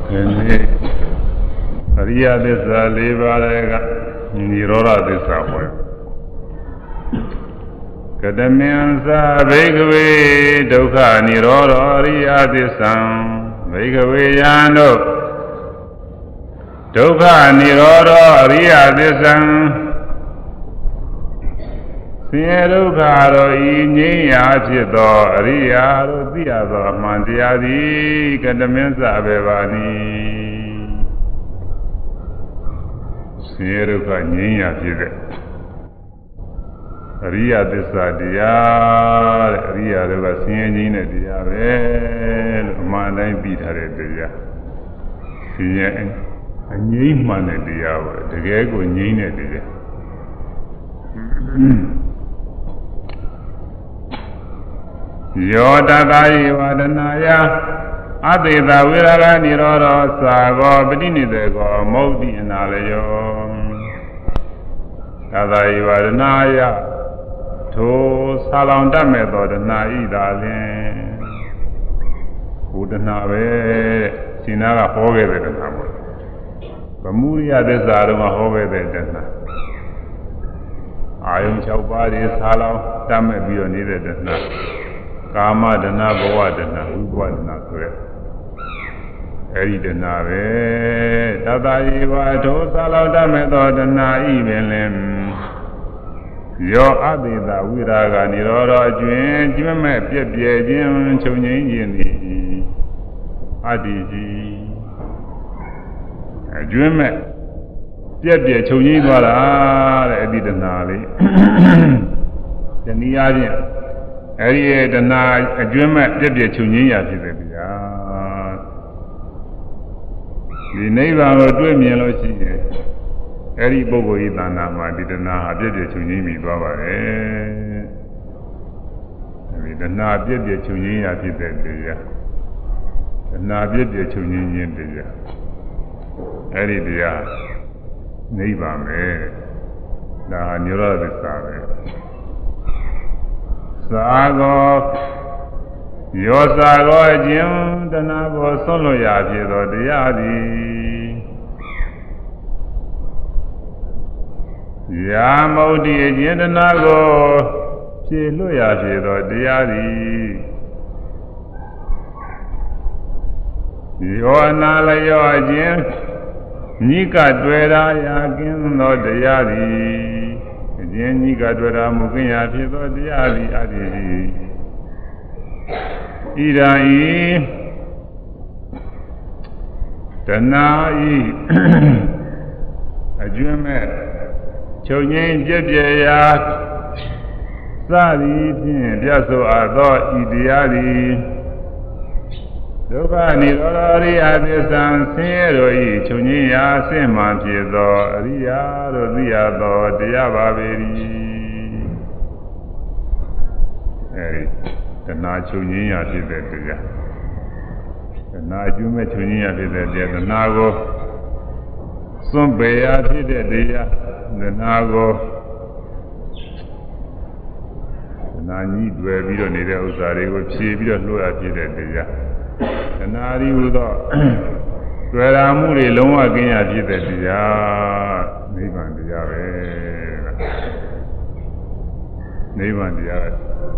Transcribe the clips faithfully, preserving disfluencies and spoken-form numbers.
ini Riya Desa Levarega Nirora Desa Hoy Kadamiansa Bhagave Dukha Nirora Riya Desa Bhagave Yando Dukha Nirora Riya Desa Sirukaro Inya Chito Riya Rudia Mandiadi Kadamiansa Bevani Siruka Nya Chide Riya Desa Dia Riya Deva Sinya Dia Vel Mandai Pitare Dia Sinya Nya Mane Dia Degego Nya Dia Yodadai Vadanaya Adida Viraga Niroro Sago Bedinidego Modi and Alayo Adai Vadanaya To Salanda Method Naida Lin Udanave Sinaga Hove the Namo Bamuria Desaruma Hove the Dena Ayum Chaupadi Salam Dame Bioni the Dena Kama Dana Boa Dana Uba Dana Kure Eri Dana Ve Tata Iva To Salauda Method Dana Evelyn Yo Abida Viraga Nirora Juen Jime Pia Jim Chuni Adiji Jime Pia Chuni Dwara Edidana Dania Eri Dana Jume Debia Chunia Pibia. The neighbor will do me loci. Eri Bogo Idana, my Didana, Debia Chunimi Baba. The Na Debia Chunia Pibia. The Na Debia Chuni Dia. Eri Dia neighbor me. The Nura the Save. Sago Yosago Jim Danago Solo Yajido Diadi Yamodi Jindanago Chilu Yajido Diadi Yonala Yojim Nika Dweda Yakin no Diadi Jenny Gadwara Mugia Pido Diadi Adi Idai Tanai Ajume Choyin Jebia Sadi Piaso Ado Idiadi Dovani Rori Adesan Siroi Chunia Seman Pido Ria Rodiado Diababeri Eri the Nachunia Pidetia the Najume Chunia Pidetia the Nago Sumbea Pidetia the Nago the Nani where we don't need Osari with Chibia Lua Pidetia the Nari Udo where Amuri Loma Gina Pidetia Nivan Diave Nivan Diave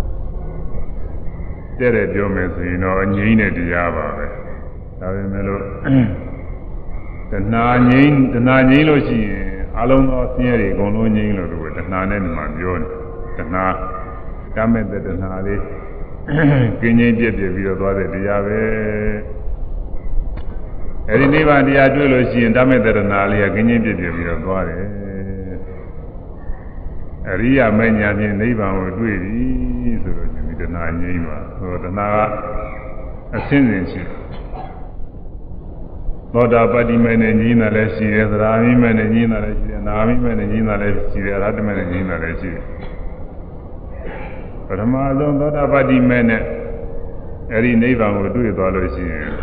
Tere Jomes, you know, and Yine Diava. Melo the Nanin, the Nanilosi, Alonso Theory, Gono Nilo, the Nanen Mandion, the Na, Kamet the Nali, Guinea Vio, the Diave. Every neighbor the Adulosi and Damet the Nali, a Guinea Vio, a Ria Mania neighbor would do it. The Nima or the Naga ascendancy. Lord Abadi men and Nina Lessi, the Rami men and Nina Lessi, and Army men and Nina Lessi, the Radman and Nina Lessi. But a Malon, Lord Abadi men, every neighbor will do it always.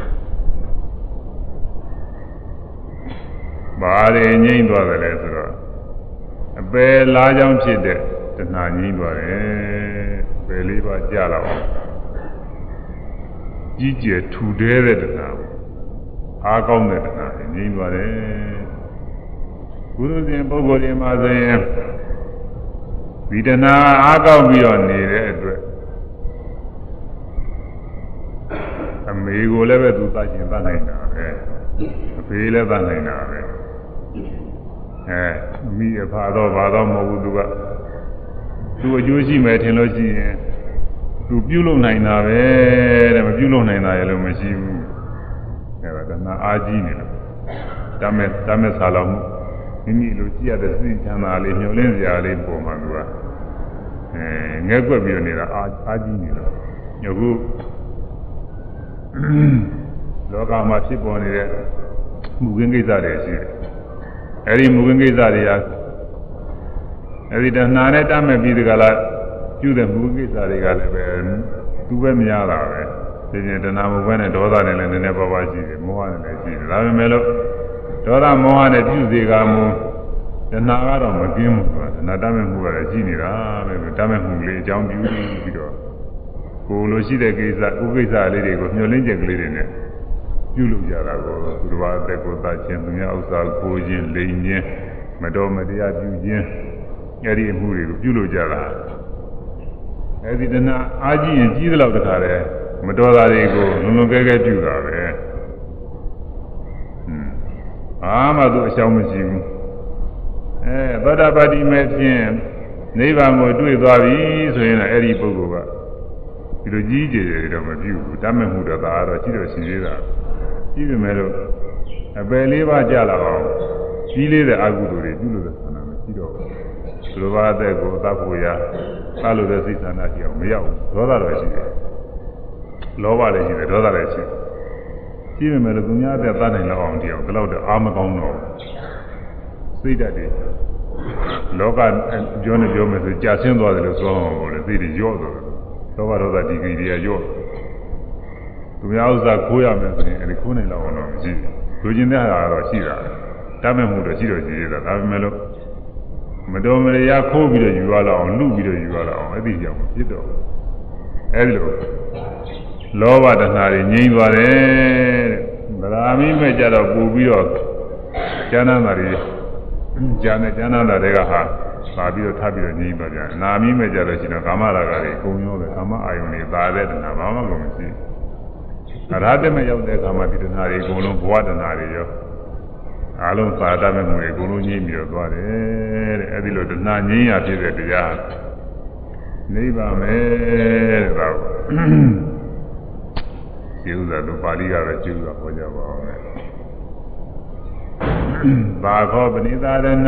But a name was the letter. A bell large on Chide, the Nani was. Believe Jala. Gigi today now. အားကောင်းတဲ့တဏှာတွေငြိမ်းသွားတယ်ပုရုဇဉ်ပုဂ္ဂိုလ်တွေမှာဆိုရင်ဒီတဏှာအားကောင်းပြီးတော့နေတဲ့အတွက်အမေကိုလည်းပဲသူသတ်ကျင်သတ်နိုင်တာပဲအဖေလည်းသတ်နိုင်တာပဲအဲအမိအဖတော့ဘာတော့မဟုတ်ဘူးသူကသူအကျိုးရှိမယ်ထင်လို့ရှိရင်သူပြုလုပ်နိုင်တာပဲတဲ့မပြုလုပ်နိုင်တာရလို့မရှိဘူးအဲဒါကနာအားကြီးနေလို့တမ်းမဲ့တမ်းမဲ့ဆာလောင်မှုမိမိလိုကြည့်ရတဲ့စိတ်ချမ်းသာလေးညှို့လင်းစရာလေးပုံမှန်သူကအဲငဲကွက်ပြီးနေတာအားအားကြီးနေလို့ညခုလောကမှာဖြစ်ပေါ်နေတဲ့မူခင်းကိစ္စတွေရှိတယ်အဲဒီမူခင်းကိစ္စတွေကအဲဒီတဏှာနဲ့တတ်မဲ့ပြီးဒီကလာပြုတဲ့မူခင်းကိစ္စတွေကလည်းပဲသူပဲမရတာပဲဒီကျင်တဏှာမူပဲနဲ့ဒေါသနဲ့လည်းနည်းနည်းပါးပါးရှိတယ်မောဟနဲ့လည်းရှိတယ်ဒါပေမဲ့လို့ဒေါသမောဟနဲ့ပြုစေကမူတဏှာကတော့မကင်းဘူးဆိုတာတဏှာတတ်မဲ့မှုကလည်းရှိနေတာပဲတတ်မဲ့မှုလေးအကြောင်းပြုပြီးတော့ကိုလိုရှိတဲ့ကိစ္စဥကိစ္စလေးတွေကိုမျှော်လင့်ချက်ကလေးတွေနဲ့ပြုလုပ်ကြတာကိုသူတော်ဘာအသက်ကိုသတ်ခြင်းသူများဥစ္စာကိုခြင်းလိမ်ခြင်းမတော်မတရားပြုခြင်းအဲ့ဒီအမှုတွေကိုပြုလုပ်ကြတာအဲ့ဒီတဏှာအာကြီးရင်ကြီးသလောက်တခါတည်းမတော်တာတွေကိုလုံလုံကဲကဲပြုတာပဲဟွန်းအာမှသူအရှောင်းမရှိဘူးအဲသောတာပတိမဲ့ဖြင့်နိဗ္ဗာန်ကိုတွေ့သွားပြီဆိုရင်လည်းအဲ့ဒီပုဂ္ဂိုလ်ကဒီလိုကြီးကြီးတွေတော့မပြုဘူးတတ်မဲ့မှုတော့ဒါကတော့ရှိတော့ရှိသေးတာကြီးပြီမဲ့လို့အပယ်လေးပါးကြလာအောင်ကြီးလေးတဲ့အကုသိုလ်တွေပြုလို့တဲ့ဆန္ဒမရှိတော့ဘူးသူတော်ဘာအသက်ကိုအသက်ဖို့ရသလို့တဲ့စိတ်ဆန္ဒရှိအောင်မရောက်ဘူးဒေါသတော့ရှိတယ်လောဘလည်းရှိတယ်ဒေါသလည်းရှိတယ်ကြီးပြီမဲ့လို့သူများအသက်သတ်နိုင်လောက်အောင်တည်အောင်ဒီလောက်တော့အာမကောင်းတော့စိတ်ဓာတ်တွေလောကပြောနေပြောမယ်ဆိုကြာဆင်းသွားတယ်လို့ဆိုအောင်ပေါ့လေစိတ်တွေရော့သွားတယ်သောဘရောသဒီဂရီတွေကရော့သူများဥစ္စာခိုးရမယ်ဆိုရင်အဲဒီခိုးနေလောက်အောင်တော့မရှိဘူးလူချင်းတဲ့ဟာတော့ရှိတာတတ်မဲ့မှုတော့ရှိတော့ရှိသေးတာဒါပေမဲ့လို့မတော်မရခိုးပြီးတော့ယူရလောက်အောင်လူပြီးတော့ယူရလောက်အောင်အဲ့ဒီကြောင့်ဖြစ်တော့အဲဒီလိုလောဘတဏှာတွေငြိမ်းသွားတယ်ဗราမိမဲ့ကြတော့ပူပြီးတော့ဉာဏ်နာတွေဉာဏ်နဲ့ဉာဏ်နာတွေကဟာသာပြီးတော့ထပ်ပြီးတော့ငြိမ်းသွားကြတယ်နာမိမဲ့ကြလို့ရှိရင်ကာမရာဂတွေကုံရောပဲကာမအာယုန်တွေသာတဲ့တဏှာဘာမှကုန်မရှိအရဟတမေရောက်တဲ့အခါမှာဒီတဏှာတွေအကုန်လုံးဘဝတဏှာတွေရောအလုံးသာတမဲ့မှုတွေအကုန်လုံးငြိမ်းပြီးတော့သွားတယ်တဲ့အဲဒီလိုတဏှာငြိမ်းရဖြစ်တဲ့တရားနိဗ္ဗာန်ပဲတဲ့ဒါကျေဥစွာတို့ပါဠိကပဲကျေဥစွာဟောကြပါအောင်လေဘာခောပဏိသာရဏ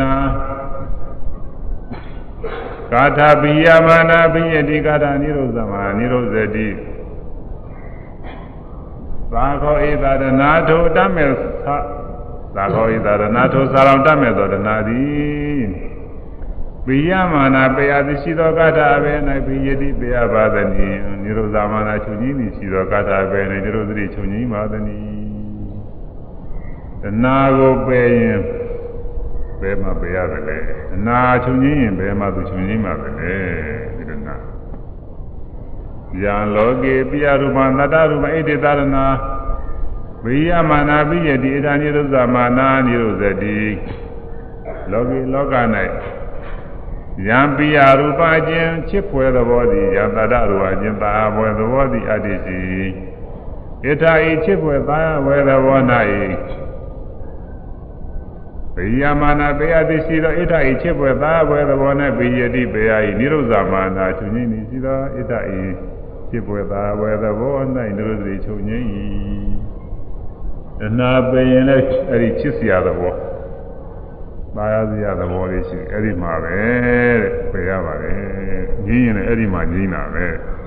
ကာထာပိယမနာပိယတိကာထာနိရောဓမနိရောဇတိသာခောဧသာရဏထိုတတ်မဲ့သာခောဧသာရဏထိုသာလောင်တတ်မဲ့သောတဏှာသည်ပိယမနာပေယတိရှိသောကာထာအဘယ်၌ပိယတိပေယပါသနိနိရောဓမနာချုပ်ကြီးသည်ရှိသောကာထာအဘယ်၌နိရောဓတိချုပ်ကြီးပါသနိတဏှာကိုပယ်ရင်ဘယ်မှာပယ်ရတယ်လဲတဏှာချုပ်ကြီးရင်ဘယ်မှာသူချုပ်ကြီးမှာပဲလေဒီတဏှာယံလောကေပိယရူပံတတရူပံဣတိသရဏဝိယမနာပိယတိဣဒာနိရုဇ္ဇမာနာနိရုဇ္ဇတိလောကေလောက၌ယံပိယရူပအခြင်းချစ်ဖွယ်သဘောသည်ယံတတရူပအခြင်းသာဖွယ်သဘောသည်အတ္တိစီဣထာဤချစ်ဖွယ်သာဝယ်သဘော၌ဗိယမာနာပေယတိရှိသောဣဋ္ဌဤချစ်ပွဲသာပွဲသဘောနဲ့ပိယတိပေယဤနိရောဇမာနာချုပ်ငိမ့်သည်ရှိသောဣဋ္ဌဤချစ်ပွဲသာပွဲသဘော၌နိရောဓတိချုပ်ငိမ့်၏တဏှာပင်ရင်လည်းအဲ့ဒီချစ်စရာသဘောသာယာစရာသဘောလေးရှိအဲ့ဒီမှာပဲတဲ့ပယ်ရပါတယ်ငြင်းရင်လည်းအဲ့ဒီမှာငြင်းတာပဲ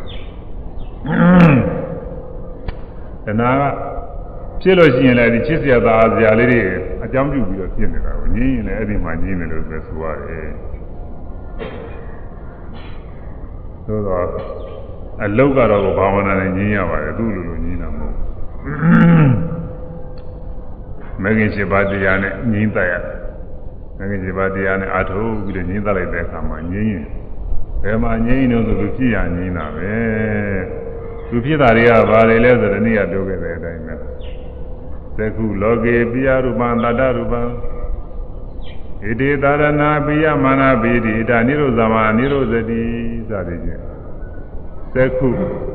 တဏှာကဖြစ်လို့ရှိရင်လည်းဒီချစ်စရာသာစရာလေးတွေအကြောင်းပြုပြီးတော့ဖြစ်နေတာကိုငြင်းရင်လည်းအဲ့ဒီမှာငြင်းတယ်လို့ပဲဆိုရတယ်သို့တော့အလုတ်ကတော့ဘာဝနာနဲ့ငြင်းရပါတယ်သူ့လိုလိုငြင်းတာမဟုတ်မဂ္ဂင်၈ပါးတရားနဲ့ငြင်းတတ်ရတယ်မဂ္ဂင်၈ပါးတရားနဲ့အထုပ်ပြီးတော့ငြင်းတတ်လိုက်တဲ့အခါမှာငြင်းရင်ဘယ်မှာငြင်းလို့ဆိုသူဖြစ်ရငြင်းတာပဲသူဖြစ်တာတွေကဘာတွေလဲဆိုတော့ဒီနေ့ကပြောခဲ့တဲ့အတိုင်းပဲ Seku loge piya rupan tata rupan iti tarana piya mana piti ita nirozama nirozati sadiji Seku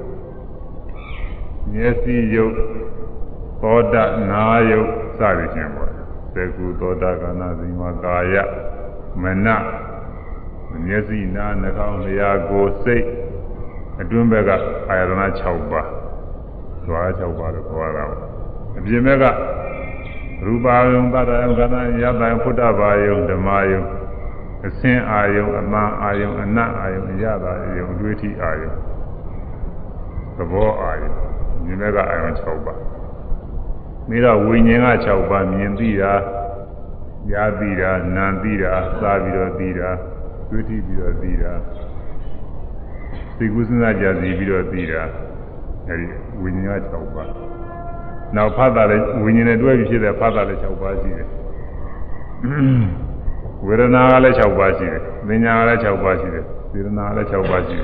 Nyesi yuk Toda na yuk sadiji Seku toda kana zima kaya Mena Nyesi na nakang liya go seiအတွင်းဘက်ကအာယတနာ၆ပါးဓဝါ၆ပါးလို့ခေါ်ရတာပါအပြင်ဘက်ကရူပါယုံသတ္တယုံကဏယတံဖုဒ္ဓဘာယုံဓမ္မယုံအစင်းအာယုံအမှန်အာယုံအနတ်အာယုံအရသာယုံအတွေ့အထိအာယုံသဘောအာယုံဒီဘက်ကအာယုံ၆ပါးပြီးတော့ဝိညာဉ်က၆ပါးမြင်သိတာကြားသိတာနားသိတာစားပြီးတော့သိတာတွေ့ထိပြီးတော့သိတာသိကုသနာကြစီပြီးတော့သိတာအဲဒီဝိညာဉ်က၆ပါးနောက်ဖတ်တာလည်းဝိညာဉ်နဲ့တွဲပြီးဖြစ်တဲ့ဖတ်တာလည်း၆ပါးရှိတယ်ဝေဒနာကလည်း၆ပါးရှိတယ်သင်ညာကလည်း၆ပါးရှိတယ်စေတနာကလည်း၆ပါးရှိတယ်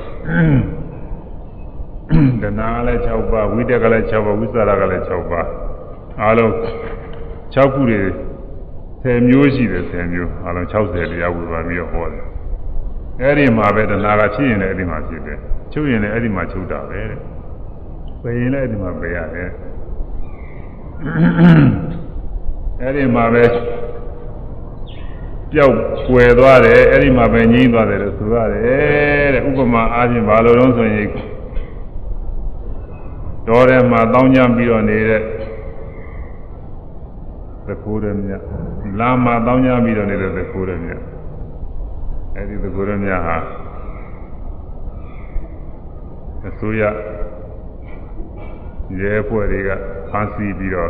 ဒနာကလည်း၆ပါးဝိတက်ကလည်း၆ပါးဝိသရာကလည်း၆ပါးအားလုံး၆ခုတွေဆယ်မျိုးရှိတယ်ဆယ်မျိုးအားလုံး၆၀တရားဝေဘာပြီးတော့ဟောတယ်အဲ့ဒီမှာပဲတဏှာကဖြစ်ရင်လည်းအဲ့ဒီမှာဖြစ်တယ်ချုပ်ရင်လည်းအဲ့ဒီမှာချုပ်တာပဲတဲ့ပယ်ရင်လည်းအဲ့ဒီမှာပယ်ရတယ်အဲ့ဒီမှာပဲပျောက်ကွယ်သွားတယ်အဲ့ဒီမှာပဲငြိမ်းသွားတယ်လို့ဆိုရတယ်တဲ့ဥပမာအားဖြင့်ဘာလို့လဲဆိုရင်တော်ထဲမှာတောင်းကြပြီးတော့နေတဲ့သခိုးရမြတ်လာမှာတောင်းကြပြီးတော့နေတဲ့သခိုးရမြတ်အဲ့ဒီသခိုးရမြတ်ဟာအစိုးရရဲဖွဲ့တွေကဖမ်းဆီးပြီးတော့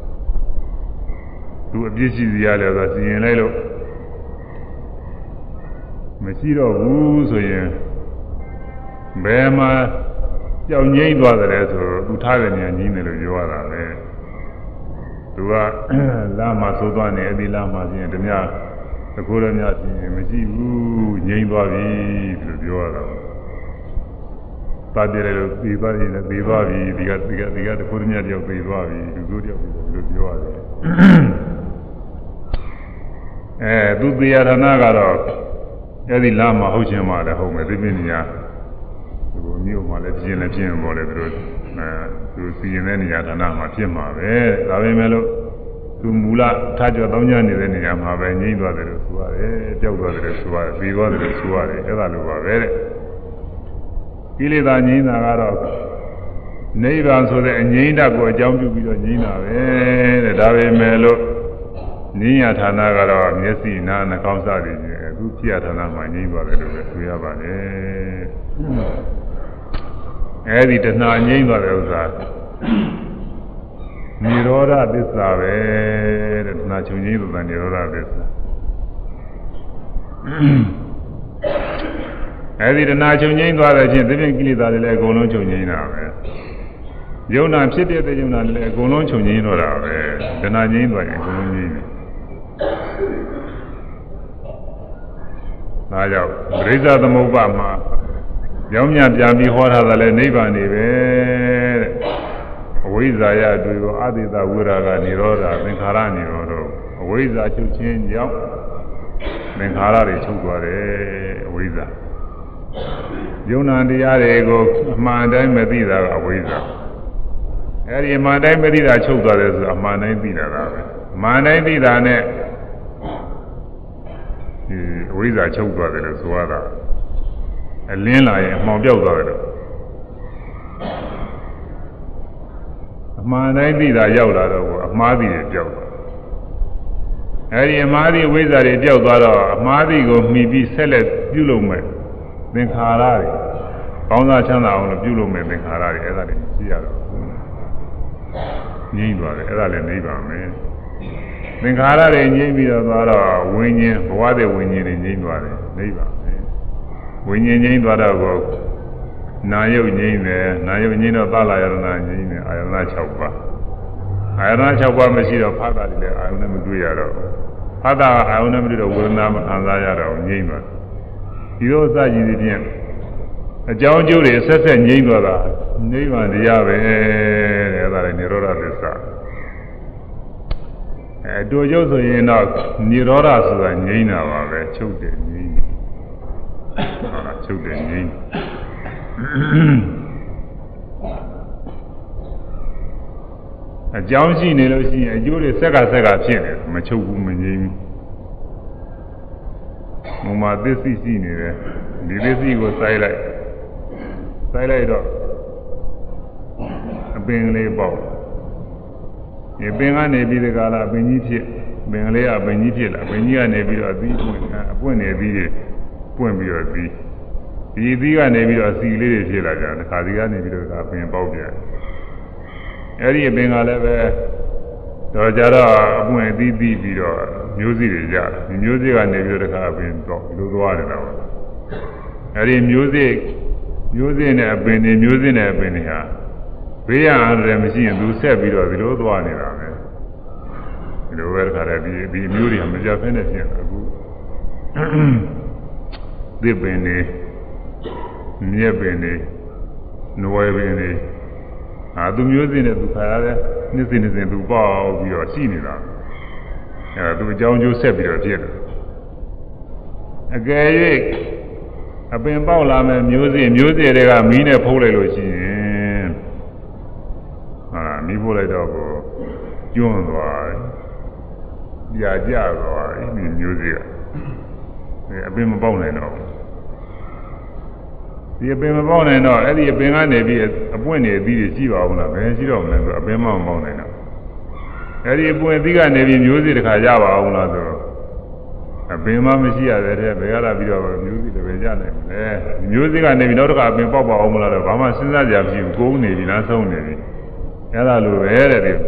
သူအပြစ်ရှိစီရတယ်ဆိုစီရင်လိုက်လို့မရှိတော့ဘူးဆိုရင်ဘယ်မှာကြောက်ငိမ့်သွားတယ်ဆိုတော့သူထားတဲ့နေရာကြီးနေလို့ပြောရတာပဲသူကလာမှာသိုးသွားနေအဒီလာမှာပြင်တမသခိုးရမြတ်ပြင်မရှိဘူးငိမ့်သွားပြီလို့ပြောရတာသားပြတယ်လို့ပြီးသွားရင်လည်းပြီးသွားပြီဒီကဒီကဒီကတခုတည်းမြတ်တယောက်ပြီးသွားပြီလူတို့တယောက်ပြီးလို့ပြောရတယ်အဲသူတရားဌာနကတော့အဲ့ဒီလာမှာဟုတ်ချင်မှလည်းဟုတ်မယ်ဒီပြင်းညာဒီလိုမျိုးမှလည်းပြင်းလည်းပြင်းပေါ်လေသူတို့အဲသူစီရင်တဲ့နေရာဌာနမှာဖြစ်မှာပဲဒါပေမဲ့လို့သူမူလထားကြောတောင်းကြနေတဲ့နေရာမှာပဲငြိမ့်သွားတယ်လို့ဆိုရတယ်ပျောက်သွားတယ်လို့ဆိုရတယ်ပြီးသွားတယ်လို့ဆိုရတယ်အဲ့ဒါလိုပါပဲတဲ့ကိလေသာငြိမ်းတာကတော့နိဗ္ဗာန်ဆိုတဲ့အငြိမ်းဓာတ်ကိုအကြောင်းပြုပြီးတော့ငြိမ်းတာပဲတဲ့ဒါပေမဲ့လို့ဉာဏ်ရဌာနကတော့မျက်စိနားနှာခေါင်းစသည်ဖြင့်အခုဖြစ်ရဌာနမှာငြိမ်းသွားတယ်လို့ပဲဆိုရပါတယ်အဲဒီတဏှာငြိမ်းသွားတဲ့ဥစ္စာနိရောဓသစ္စာပဲတဲ့တဏှာချုပ်ငြိမ်းသွားတဲ့နိရောဓသစ္စာအဲဒီတဏှာချုပ်ငြိမ်းသွားတဲ့ချင်းသဖြင့်ကိလေသာတွေလည်းအကုန်လုံးချုပ်ငြိမ်းတာပဲယုံနာဖြစ်တဲ့ယုံနာလည်းအကုန်လုံးချုပ်ငြိမ်းတော့တာပဲတဏှာငြိမ်းသွားရင်အကုန်လုံးငြိမ်းတယ်ဒါကြောင့်ပရိစ္ဆသမုပ္ပါမှာကြောင်းမြပြန်ပြီးဟောထားတာလည်းနိဗ္ဗာန်နေပဲတဲ့အဝိဇ္ဇာယအတွေ့ကိုအတိတဝိရာဂနိရောဓသင်္ခါရနိရောဓအဝိဇ္ဇာချုပ်ခြင်းကြောင့်သင်္ခါရတွေချုပ်သွားတယ်အဝိဇ္ဇာယုံနာတရားတွေကိုအမှန်တိုင်းမသိတာကအဝိဇ္ဇာအဲဒီအမှန်တိုင်းမသိတာချုပ်သွားတယ်ဆိုတာအမှန်တိုင်းသိတာကပဲအမှန်တိုင်းသိတာနဲ့ဒီအဝိဇ္ဇာချုပ်သွားတယ်လို့ဆိုရတာအလင်းလာရင်အမှောင်ပြောက်သွားတယ်လို့အမှန်တိုင်းသိတာရောက်လာတော့အမှားသိတယ်ပြောက်သွားအဲဒီအမှားသိဝိဇ္ဇာတွေပြောက်သွားတော့အမှားသိကိုမှီပြီးဆက်လက်ပြုလုပ်မယ်သင်္ခါရတွေကောင်းစားချမ်းသာအောင်လို့ပြုလုပ်မယ်သင်္ခါရတွေအဲ့ဒါတွေရှိရတော့ငြိမ့်သွားတယ်အဲ့ဒါလည်းနိဗ္ဗာန်ပဲသင်္ခါရတွေငြိမ့်ပြီးတော့သွားတော့ဝိညာဉ်ဘဝတဲ့ဝိညာဉ်တွေငြိမ့်သွားတယ်နိဗ္ဗာန်ပဲဝိညာဉ်ငြိမ့်သွားတော့နာယုတ်ငြိမ့်တယ်နာယုတ်ငြိမ့်တော့သလာယရဏငြိမ့်တယ်အာယတနာ၆ပါးအာယတနာ၆ပါးမရှိတော့ဖသတာတွေလည်းအာယုန်နဲ့မတွေ့ရတော့ဖသကအာယုန်နဲ့မတွေ့တော့ဝေဒနာမခံစားရတော့ငြိမ့်သွားဒီလိုအစကြီးတွေဖြင့်အကြောင်းကျိုးတွေဆက်ဆက်ငြိမ့်သွားတာနိဗ္ဗာန်တရားပဲတဲ့အဲ့ဒါလည်းနိရောဓသစ္စာအဲတူကျုပ်ဆိုရင်တော့နိရောဓဆိုတာငြိမ်းတာပါပဲချုပ်တယ်ငြိမ်းတယ်ဟုတ်လားချုပ်တယ်ငြိမ်းအကြောင်းရှိနေလို့ရှိရင်အကျိုးတွေဆက်ကဆက်ကဖြစ်တယ်မချုပ်ဘူးမငြိမ်းဘူးဘုံမှာသစ္စိရှိနေတယ်ဒီသစ္စိကိုစိုက်လိုက်စိုက်လိုက်တော့အပင်လေးပေါက်ဒီပင်ကနေပြီးဒီကလာပင်ကြီးဖြစ်ပင်လေးကပင်ကြီးဖြစ်လာပင်ကြီးကနေပြီးတော့အသီးပွင့်အပွင့်နေပြီးပွင့်ပြီးတော့သီးဒီသီးကနေပြီးတော့စီလေးတွေဖြစ်လာကြတယ်ခါစီကနေပြီးတော့ကပင်ပေါက်ပြန်အဲ့ဒီအပင်ကလည်းပဲတော့ကြတော့အပွင့်သီးပြီးပြီးတော့မျိုးစီတွေကြဒီမျိုးစီကနေပြီးတော့တခါပင်တော့လိုသွားတယ်တော့အဲ့ဒီမျိုးစီမျိုးစီနဲ့အပင်တွေမျိုးစီနဲ့အပင်တွေဟာဘေးရန်တယ်မရှိရင်သူဆက်ပြီးတော့ဒီလိုသွားနေတာပဲဒီလိုပဲတခါတည်းဒီဒီမျိုးတွေကမကြဖဲနဲ့ဖြစ်တယ်အခုသစ်ပင်တွေမြက်ပင်တွေနွယ်ပင်တွေအာသူမျိုးစင်းနဲ့သူခါရတဲ့နှစ်စင်းနှစ်စင်းသူပေါက်ပြီးတော့ရှိနေတာအဲသူအကြောင်းကျိုးဆက်ပြီးတော့ဖြစ်တယ်အကယ်၍အပင်ပေါက်လာမဲ့မျိုးစင်းမျိုးစင်းတွေကမီးနဲ့ဖုံးလိုက်လို့ရှိရင်ဟာမီးဖုံးလိုက်တော့ကိုကျွန်းသွားတယ်ပြာကျသွားတယ်ဒီမျိုးစင်းကအပင်မပေါက်နိုင်တော့ဒီအပင်မပေါက်နိုင်တော့အဲ့ဒီအပင်ကနေပြီးအပွင့်နေအသီးတွေရှိပါဦးလားဘယ်ရှိတော့မလဲဆိုအပင်မမပေါက်နိုင်တော့အဲ့ဒီအပွင့်အသီးကနေပြီးမျိုးစီတစ်ခါရပါအောင်လားဆိုအပင်မမရှိရတဲ့တဲ့ဘယ်ရတာပြီးတော့မျိုးစီတစ်ပင်ရနိုင်မလဲမျိုးစီကနေပြီးနောက်တစ်ခါအပင်ပေါက်ပါအောင်မလားတော့ဘာမှစဉ်းစားကြမရှိဘူးကိုးနေပြီလားဆုံးနေပြီအဲ့ဒါလိုပဲတဲ့ဒီ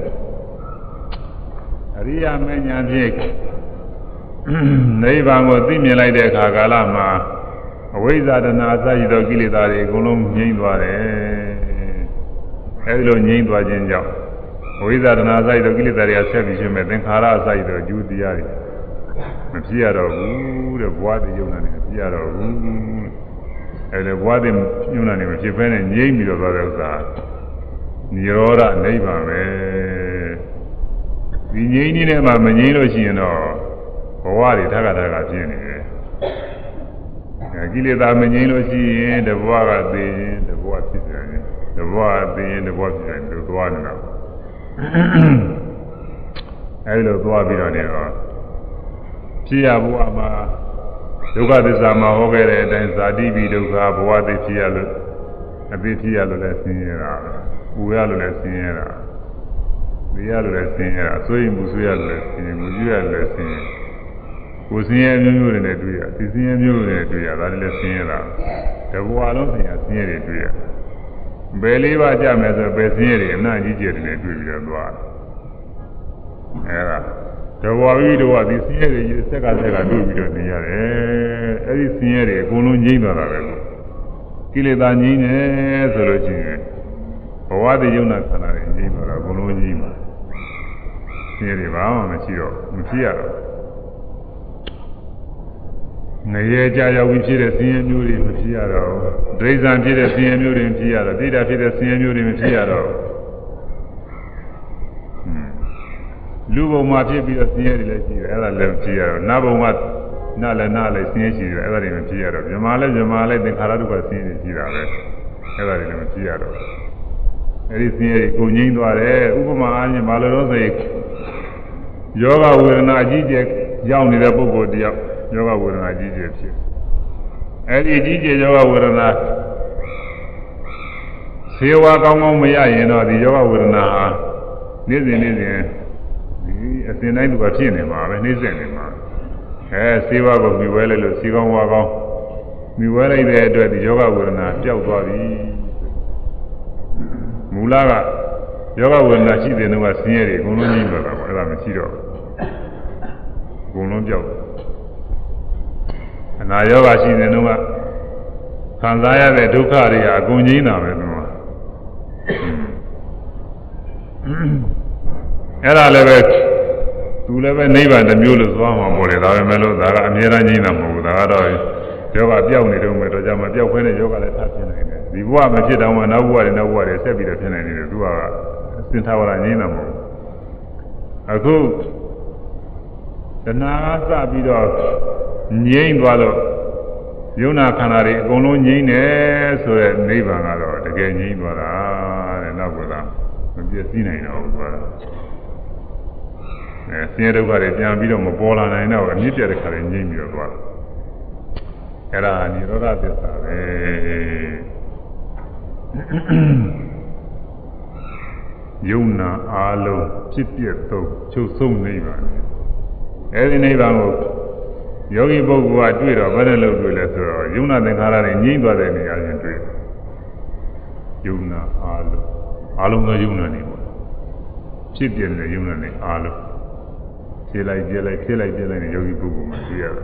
အရိယာမဉ္ဇဉ်ဖြင့်နိဗ္ဗာန်ကိုသိမြင်လိုက်တဲ့အခါကာလမှာအဝိဇ္ဇာတဏှာအစရှိသောကိလေသာတွေအကုန်လုံးငြိမ်းသွားတယ်အဲဒီလိုငြိမ်းသွားခြင်းကြောင့်အဝိဇ္ဇာတဏှာအစရှိသောကိလေသာတွေကဆက်ပြီးရှင်မဲ့သင်္ခါရအစရှိသောအကျိုးတရားတွေမဖြစ်ရတော့ဘူးတဲ့ဘဝတည်ယုံနာနေမဖြစ်ရတော့ဘူးအဲဒီဘဝတည်ယုံနာနေမဖြစ်ဘဲနဲ့ငြိမ်းပြီးတော့သွားတဲ့ဥစ္စာနိရောဓနိဗ္ဗာန်ပဲဒီငြိမ်းနေနဲ့မှမငြိမ်းလို့ရှိရင်တော့ဘဝတွေထပ်ခါထပ်ခါဖြစ်နေတယ်ကိလေသာမငြိမ်းလို့ရှိရင်တဘွားကသိရင်တဘွားဖြစ်တယ်တဘွားသိရင်တဘွားဖြစ်တယ်လို့သွားနေတာအဲဒီလိုသွားပြီးတော့နေတော့ဖြစ်ရဘဝမှာဒုက္ခသစ္စာမှာဟောခဲ့တဲ့အတိုင်းဇာတိပိဒုက္ခဘဝသိဖြစ်ရလို့အသိဖြစ်ရလို့လည်းဆင်းရဲတာပူရလို့လည်းဆင်းရဲတာသိရလို့လည်းဆင်းရဲတာအဆွေးမှုဆွေးရလို့လည်းဆင်းရဲမှုယူရလို့လည်းဆင်းရဲကိုယ်ဆင်းရဲမျိုးမျိုးတွေနဲ့တွေ့ရသိဆင်းရဲမျိုးတွေနဲ့တွေ့ရဒါလည်းဆင်းရဲတာတဘဝလုံးဆင်းရဲဆင်းရဲတွေတွေ့ရဘယ်လေးပါးကြမယ်ဆိုဘယ်ဆင်းရဲတွေအနာကြီးကျယ်တွေနဲ့တွေ့ပြီးတော့သွားအဲဒါတဘဝပြီးတော့ဒီဆင်းရဲတွေဆက်ကဆက်ကတွေ့ပြီးတော့နေရတယ်အဲဒီဆင်းရဲတွေအကုန်လုံးငြိမ့်သွားတာပဲကိလေသာငြိမ့်နေဆိုလို့ရှိရင်ဘဝတည်ယုံနာခန္ဓာတွေငြိမ့်သွားတာအကုန်လုံးငြိမ့်ပါဆင်းရဲတွေဘာမှမရှိတော့မဖြစ်ရတော့ငရေကြရောက်ပြီးဖြစ်တဲ့ဆင်းရဲမျိုးတွေမဖြစ်ရတော့ဒိဋ္ဌံဖြစ်တဲ့ဆင်းရဲမျိုးတွေမဖြစ်ရတော့တိဋ္ဌဖြစ်တဲ့ဆင်းရဲမျိုးတွေမဖြစ်ရတော့လူဘုံမှာဖြစ်ပြီးတော့ဆင်းရဲတွေလည်းရှိတယ်အဲ့ဒါလည်းမဖြစ်ရတော့နတ်ဘုံမှာနတ်လည်းနတ်လည်းဆင်းရဲရှိတယ်အဲ့ဒါတွေမဖြစ်ရတော့မြမလည်းမြမလည်းသင်္ခါရဒုက္ခဆင်းရဲရှိတာပဲအဲ့ဒါတွေလည်းမဖြစ်ရတော့အဲ့ဒီဆင်းရဲကိုငြိမ်းသွားတယ်ဥပမာအားဖြင့်ဘာလို့လဲဆိုရင်ယောဂဝေဒနာအကြီးကျယ်ရောက်နေတဲ့ပုဂ္ဂိုလ်တယောက်ယောဂဝေဒနာကြီးကျယ်ဖြစ်အဲဒီကြီးကျယ်ယောဂဝေဒနာဆေးဝါးကောင်းကောင်းမရရင်တော့ဒီယောဂဝေဒနာဟာနေ့စဉ်နေ့စဉ်ဒီအစဉ်တိုင်းသူကဖြစ်နေမှာပဲနေ့စဉ်နေမှာအဲဆေးဝါးကိုမြှဝဲလိုက်လို့ဆေးကောင်းဝါကောင်းမြှဝဲလိုက်တဲ့အတွက်ဒီယောဂဝေဒနာပျောက်သွားပြီမူလကယောဂဝေဒနာရှိတဲ့နှုတ်ကဆင်းရဲတွေအကုန်လုံးကြီးသွားတာပေါ့အဲ့ဒါမရှိတော့အကုန်လုံးပျောက်အနာယောဂရှိတဲ့နှုတ်ကခံစားရတဲ့ဒုက္ခတွေဟာအကုန်ကြီးနေတာပဲသူကအဲ့ဒါလည်းပဲသူလည်းပဲနိဗ္ဗာန်တစ်မျိုးလို့သွားမှာပေါ့လေဒါပဲမဲ့လို့ဒါကအမြဲတမ်းကြီးနေတာမဟုတ်ဘူးဒါကတော့ယောဂပျောက်နေတော့မယ်တော့ကြမှာပျောက်ခွဲတဲ့ယောဂလည်းထပ်ဖြစ်နေတယ်ဒီဘဝမဖြစ်တော့မှနောက်ဘဝတွေနောက်ဘဝတွေဆက်ပြီးတော့ဖြစ်နေတယ်သူကစင်ထာဝရငြိမ်းတာမဟုတ်အခုတဏှာစပြီးတော့ငြိမ့်သွားလို့ယုံနာခန္ဓာတွေအကုန်လုံးငြိမ့်တယ်ဆိုတဲ့နိဗ္ဗာန်ကတော့တကယ်ငြိမ့်သွားတာတဲ့နောက်ကလာမပြည့်စည်နိုင်တော့ဘူးကွာအဲဆင်းရဲဒုက္ခတွေပြန်ပြီးတော့မပေါ်လာနိုင်တော့အမြင့်ပြတဲ့ခါတွေငြိမ့်ပြီးတော့သွားအဲ့ဒါနိရောဓသစ္စာပဲယုံနာအားလုံးဖြစ်ပြသုံးချုပ်ဆုံးနိဗ္ဗာန်အဲဒီနိဗ္ဗာန်ကိုယောဂီပုဂ္ဂိုလ်ကတွေ့တော့ဘယ်နဲ့လို့တွေ့လဲဆိုတော့ယုံနာသင်္ခါရတွေငြိမ့်သွားတဲ့နေရာချင်းတွေ့ယုံနာအားလုံးအားလုံးသောယုံနာတွေပေါ့ဖြစ်ပြတဲ့ယုံနာတွေအားလုံးဖြည့်လိုက်ပြလိုက်ဖြည့်လိုက်ပြလိုက်နဲ့ယောဂီပုဂ္ဂိုလ်မှတွေ့ရတယ်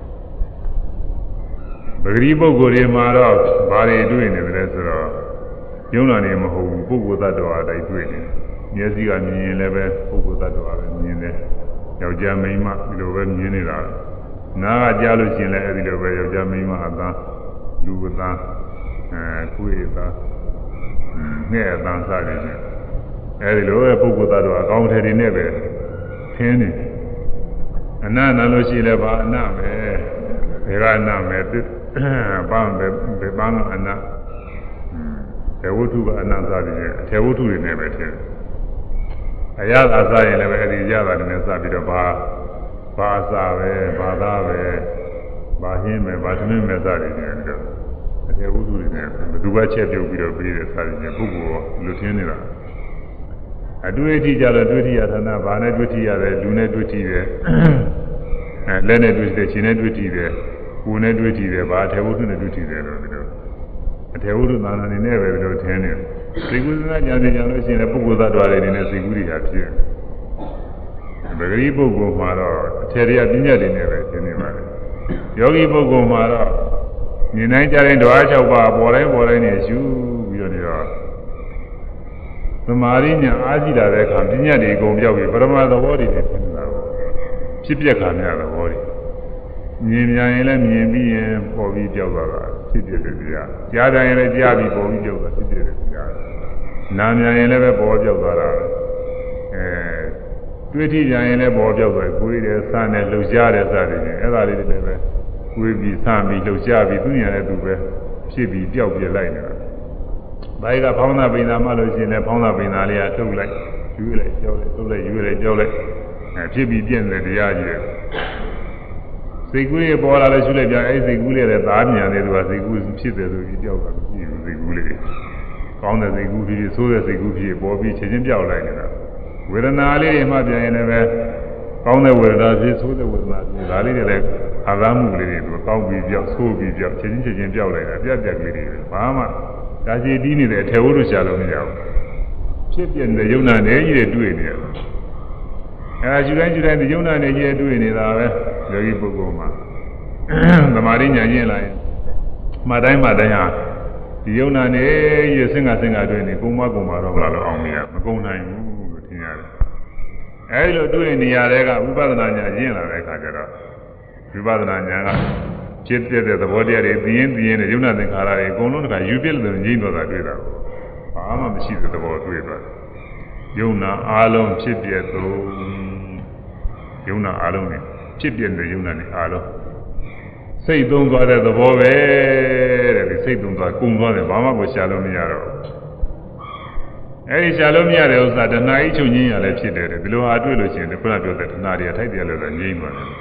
ပဂရိပုဂ္ဂိုလ်တွေမှာတော့ဘာတွေတွေ့နေတယ်ဆိုတော့ယုံနာနေမဟုတ်ဘူးပုဂ္ဂိုလ်သတ္တဝါတိုင်းတွေ့နေမျက်စိကမြင်ရင်လည်းပဲပုဂ္ဂိုလ်သတ္တဝါပဲမြင်တယ်ယောက်ျားမိန်းမဒီလိုပဲမြင်နေတာနားကကြားလို့ရှိရင်လည်းအဲဒီလိုပဲယောက်ျားမိန်းမအသားလူအသားအဲကိုယ်အသားငှဲ့အသားစသည်ဖြင့်အဲဒီလိုပဲပုဂ္ဂိုလ်သတ္တဝါအကောင်းထဲတွေနဲ့ပဲသင်နေအနနာလို့ရှိလည်းပါအနပဲဘေကအနမယ်ပန်းပဲဘေပန်းကအနထေဝတ္ထုကအနံ့စားပြီးအထေဝတ္ထုတွေနဲ့ပဲထင်အရသာစားရင်လည်းပဲအဲဒီရတာတွေနဲ့စားပြီးတော့ဘာဘာစားပဲဘာသားပဲဘာဟင်းပဲဘာသမင်းပဲစားတယ်ပြီးတော့အထေဝတ္ထုတွေနဲ့ဘယ်သူကချက်ပြုတ်ပြီးတော့ပြီးတယ်စားတယ်ပုဂ္ဂိုလ်ကလူထင်းနေတာအတွေ့အထိကြတော့တွေ့ထိရဌာနဘာနဲ့တွေ့ထိရတယ်လူနဲ့တွေ့ထိတယ်အဲလက်နဲ့တွေ့ထိတယ်ခြေနဲ့တွေ့ထိတယ်ကိုယ်နဲ့တွေ့ထိတယ်ဘာအထေဝတ္ထုနဲ့တွေ့ထိတယ်လို့ဒီလိုအထေဝတ္ထုသာနာနေနဲ့ပဲဒီလိုထင်းနေစိတ်ကူးစနာကြံနေကြလို့ရှိရင်ပုဂ္ဂိုလ်သတ္တဝါတွေနေနဲ့စိတ်ကူးတွေကဖြစ်ပဂရိပုဂ္ဂိုလ်မှာတော့အထေရပညာတွေနဲ့ပဲထင်းနေပါတယ်ယောဂီပုဂ္ဂိုလ်မှာတော့မြင်နိုင်ကြတဲ့ဓဝါ၆ပါးပေါ်တိုင်းပေါ်တိုင်းနဲ့ရှုပြီးတော့နေတော့သမာဓိညာအားရှိလာတဲ့အခါပညာတွေအကုန်ပြောက်ပြီးပရမသဘောတွေနဲ့ထင်တာပေါ့ဖြစ်ပြက်ခါများသဘောတွေမြင်မြန်ရင်လည်းမြင်ပြီးရင်ပေါ်ပြီးပြောက်သွားတာဖြစ်ပြတဲ့တရားကြားတယ်ရင်လည်းကြားပြီးပေါ်ပြီးပြောက်သွားဖြစ်ပြတဲ့တရားနားမြန်ရင်လည်းပဲပေါ်ပြောက်သွားတာအဲတွေ့ထိကြရင်လည်းပေါ်ပြောက်သွားကိုယ်ရည်စနဲ့လှုပ်ရှားတဲ့စသည်ဖြင့်အဲ့ဒါလေးတွေလည်းပဲကိုယ်ပြီးစပြီးလှုပ်ရှားပြီးသူညာတဲ့သူပဲဖြစ်ပြီးပြောက်ပြလိုက်နေတာဘာကဖောင်းတာပိန်တာမှလို့ရှိရင်လည်းဖောင်းတာပိန်တာလေးကထုတ်လိုက်ယူလိုက်ကြောက်လိုက်ထုတ်လိုက်ယူလိုက်ကြောက်လိုက်အဲဖြစ်ပြီးပြည့်တဲ့တရားကြီးတွေစိတ်ကူးလေးပေါ်လာလို့ရှုလိုက်ကြအဲ့စိတ်ကူးလေးလည်းသားမြန်တဲ့သူကစိတ်ကူးဖြစ်တယ်ဆိုပြီးကြောက်တာမရှိဘူးစိတ်ကူးလေးကောင်းတဲ့စိတ်ကူးဖြစ်ဆိုးတဲ့စိတ်ကူးဖြစ်ပေါ်ပြီးချင်းချင်းပြောက်လိုက်နေတာဝေဒနာလေးတွေမှပြန်ရင်လည်းပဲကောင်းတဲ့ဝေဒနာဖြစ်ဆိုးတဲ့ဝေဒနာဖြစ်ဒါလေးတွေလည်းအာရမှုလေးတွေသူကောင်းပြီးပြောက်ဆိုးပြီးပြောက်ချင်းချင်းချင်းပြောက်လိုက်တာပြက်ပြက်ကလေးတွေဘာမှဒါစီတီးနေတယ်အထေဝတ္ထုရှာလို့မရဘူးဖြစ်ပြတဲ့ယုံနာနေကြီးတွေတွေ့နေတယ်အဲယူတိုင်းယူတိုင်းဒီယုံနာနေကြီးတွေတွေ့နေတာပဲယောဂီပုဂ္ဂိုလ်မှာသမာဓိညာကျင့်လာရင်မှတိုင်းမှတိုင်းဟာဒီယုံနာနေကြီးစင်္ဂစင်္ဂတွေ့နေကုံမကုံမတော့မလားလို့အောင်မရမကုံနိုင်ဘူးလို့ထင်ရတယ်အဲဒီလိုတွေ့နေရတဲ့ကဝိပဿနာညာကျင့်လာတဲ့အခါကျတော့ဝိပဿနာညာကဖြစ်တဲ့သဘောတရားတွေသိရင်သိရင်ယုံနာသင်္ခါရတွေအကုန်လုံးတခါယူပြည့်လို့ငြိမ့်တော့တာတွေ့တာဘာမှမရှိတဲ့သဘောတွေ့သွားယုံနာအားလုံးဖြစ်ပြသုံးယုံနာအားလုံးနဲ့ဖြစ်ပြတဲ့ယုံနာနဲ့အားလုံးစိတ်သုံးသွားတဲ့သဘောပဲတဲ့ဒီစိတ်သုံးသွားကုံသွားတယ်ဘာမှကိုရှာလို့မရတော့အဲဒီရှာလို့မရတဲ့ဥစ္စာတဏှာကြီးချုပ်ငြင်းရလဲဖြစ်တယ်ဒီလိုအားတွေ့လို့ရှိရင်ခုနပြောတဲ့တဏှာတွေကထိုက်တယ်လို့လည်းငြိမ့်သွားတယ်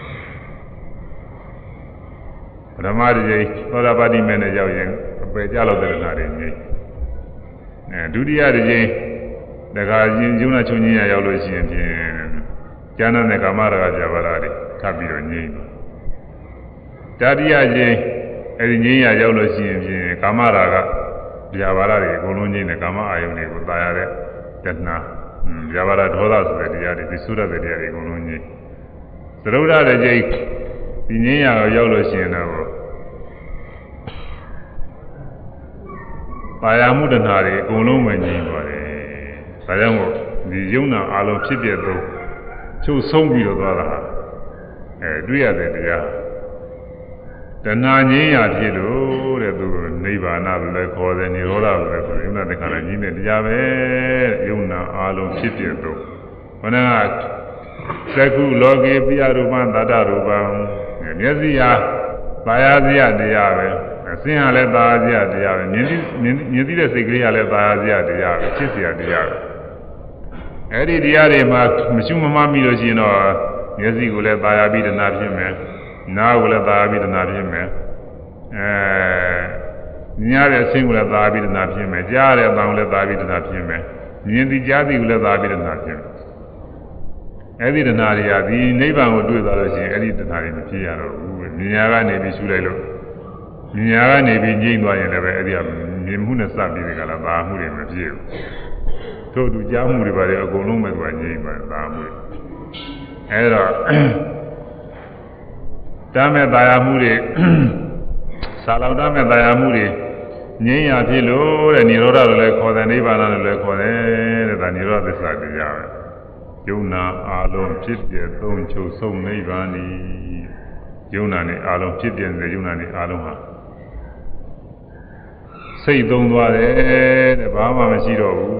ပရမတ္တိသောတာပတိမေနဲ့ရောက်ရင်အပယ်ကြလို့တဲ့တဏှာတွေငြိမ့်အဲဒုတိယတစ်ချိန်တခါရင်ကျုံနာချုပ်ငြင်းရရောက်လို့ရှိရင်ဖြင့်ဉာဏ်နဲ့ကာမရာဂပြဘာရာတွေထပ်ပြီးတော့ငြိမ့်တယ်တတိယချိန်အဲဒီငြိမ့်ရရောက်လို့ရှိရင်ဖြင့်ကာမရာဂပြဘာရာတွေအကုန်လုံးငြိမ့်တယ်ကာမအာယုန်တွေကိုသာရတဲ့တဏှာပြဘာရာဒေါသဆိုတဲ့တရားတွေဒီသုရတဲ့တရားတွေအကုန်လုံးငြိမ့်သရုဒ္ဓတဲ့ချိန်ဒီငြိမ်းရရောက်လို့ရှိရင်တော့ပါရမှုတဏှာတွေအကုန်လုံးပဲငြိမ်းသွားတယ်။ဒါကြောင့်မို့ဒီယုံနာအလုံးဖြစ်ပြတော့ချုပ်ဆုံးပြီးတော့သွားတာအဲတွေ့ရတဲ့တရားတဏှာငြိမ်းရဖြစ်လို့တဲ့သူနိဗ္ဗာန်လို့လည်းခေါ်တယ်និရောဓလို့လည်းခေါ်တယ်ယုံနာတခါလည်းငြိမ်းတဲ့တရားပဲယုံနာအလုံးဖြစ်ပြတော့ခန္ဓာကသက္ကုလောကေပိယရူပံသတ္တရူပံမျက်စိဟာသာယာစရာတရားပဲအစင်းဟာလည်းသာယာစရာတရားပဲမြင်သိမြင်သိတဲ့စိတ်ကလေးဟာလည်းသာယာစရာတရားပဲချစ်စရာတရားပဲအဲ့ဒီတရားတွေမှာမရှိမမမိလို့ရှိရင်တော့မျက်စိကိုလည်းသာယာပြီးတဏှာဖြစ်မယ်နားကိုလည်းသာယာပြီးတဏှာဖြစ်မယ်အဲညရတဲ့အဆင်းကိုလည်းသာယာပြီးတဏှာဖြစ်မယ်ကြားရတဲ့အတန်ကိုလည်းသာယာပြီးတဏှာဖြစ်မယ်မြင်သိကြားသိကိုလည်းသာယာပြီးတဏှာဖြစ်မယ်အဲ့ဒီတဏှာတွေကဒီနိဗ္ဗာန်ကိုတွေ့သွားလို့ရှိရင်အဲ့ဒီတဏှာတွေမဖြစ်ရတော့ဘူးမြင်ရကနေပြီးရှုလိုက်လို့မြင်ရကနေပြီးငြိမ့်သွားရင်လည်းပဲအဲ့ဒီကမြင်မှုနဲ့စပြီးဒီကလာသာမှုတွေမဖြစ်ဘူးတို့တူကြားမှုတွေပါတယ်အကုန်လုံးပဲသူကငြိမ့်ပါသာမှုတွေအဲ့တော့တမ်းမဲ့သာယာမှုတွေသာလောင်တမ်းမဲ့သာယာမှုတွေငြိမ်းရဖြစ်လို့တဲ့និရောဓလို့လည်းခေါ်တယ်နိဗ္ဗာန်လို့လည်းခေါ်တယ်တဲ့ဒါនិရောဓသစ္စာတရားပဲယုံနာအာလုံးဖြစ်ပြသုံးချုပ်ဆုံးနိဗ္ဗာန်ဤယုံနာနဲ့အာလုံးဖြစ်ပြတဲ့ယုံနာနဲ့အာလုံးဟာစိတ်သုံးသွားတယ်တဲ့ဘာမှမရှိတော့ဘူး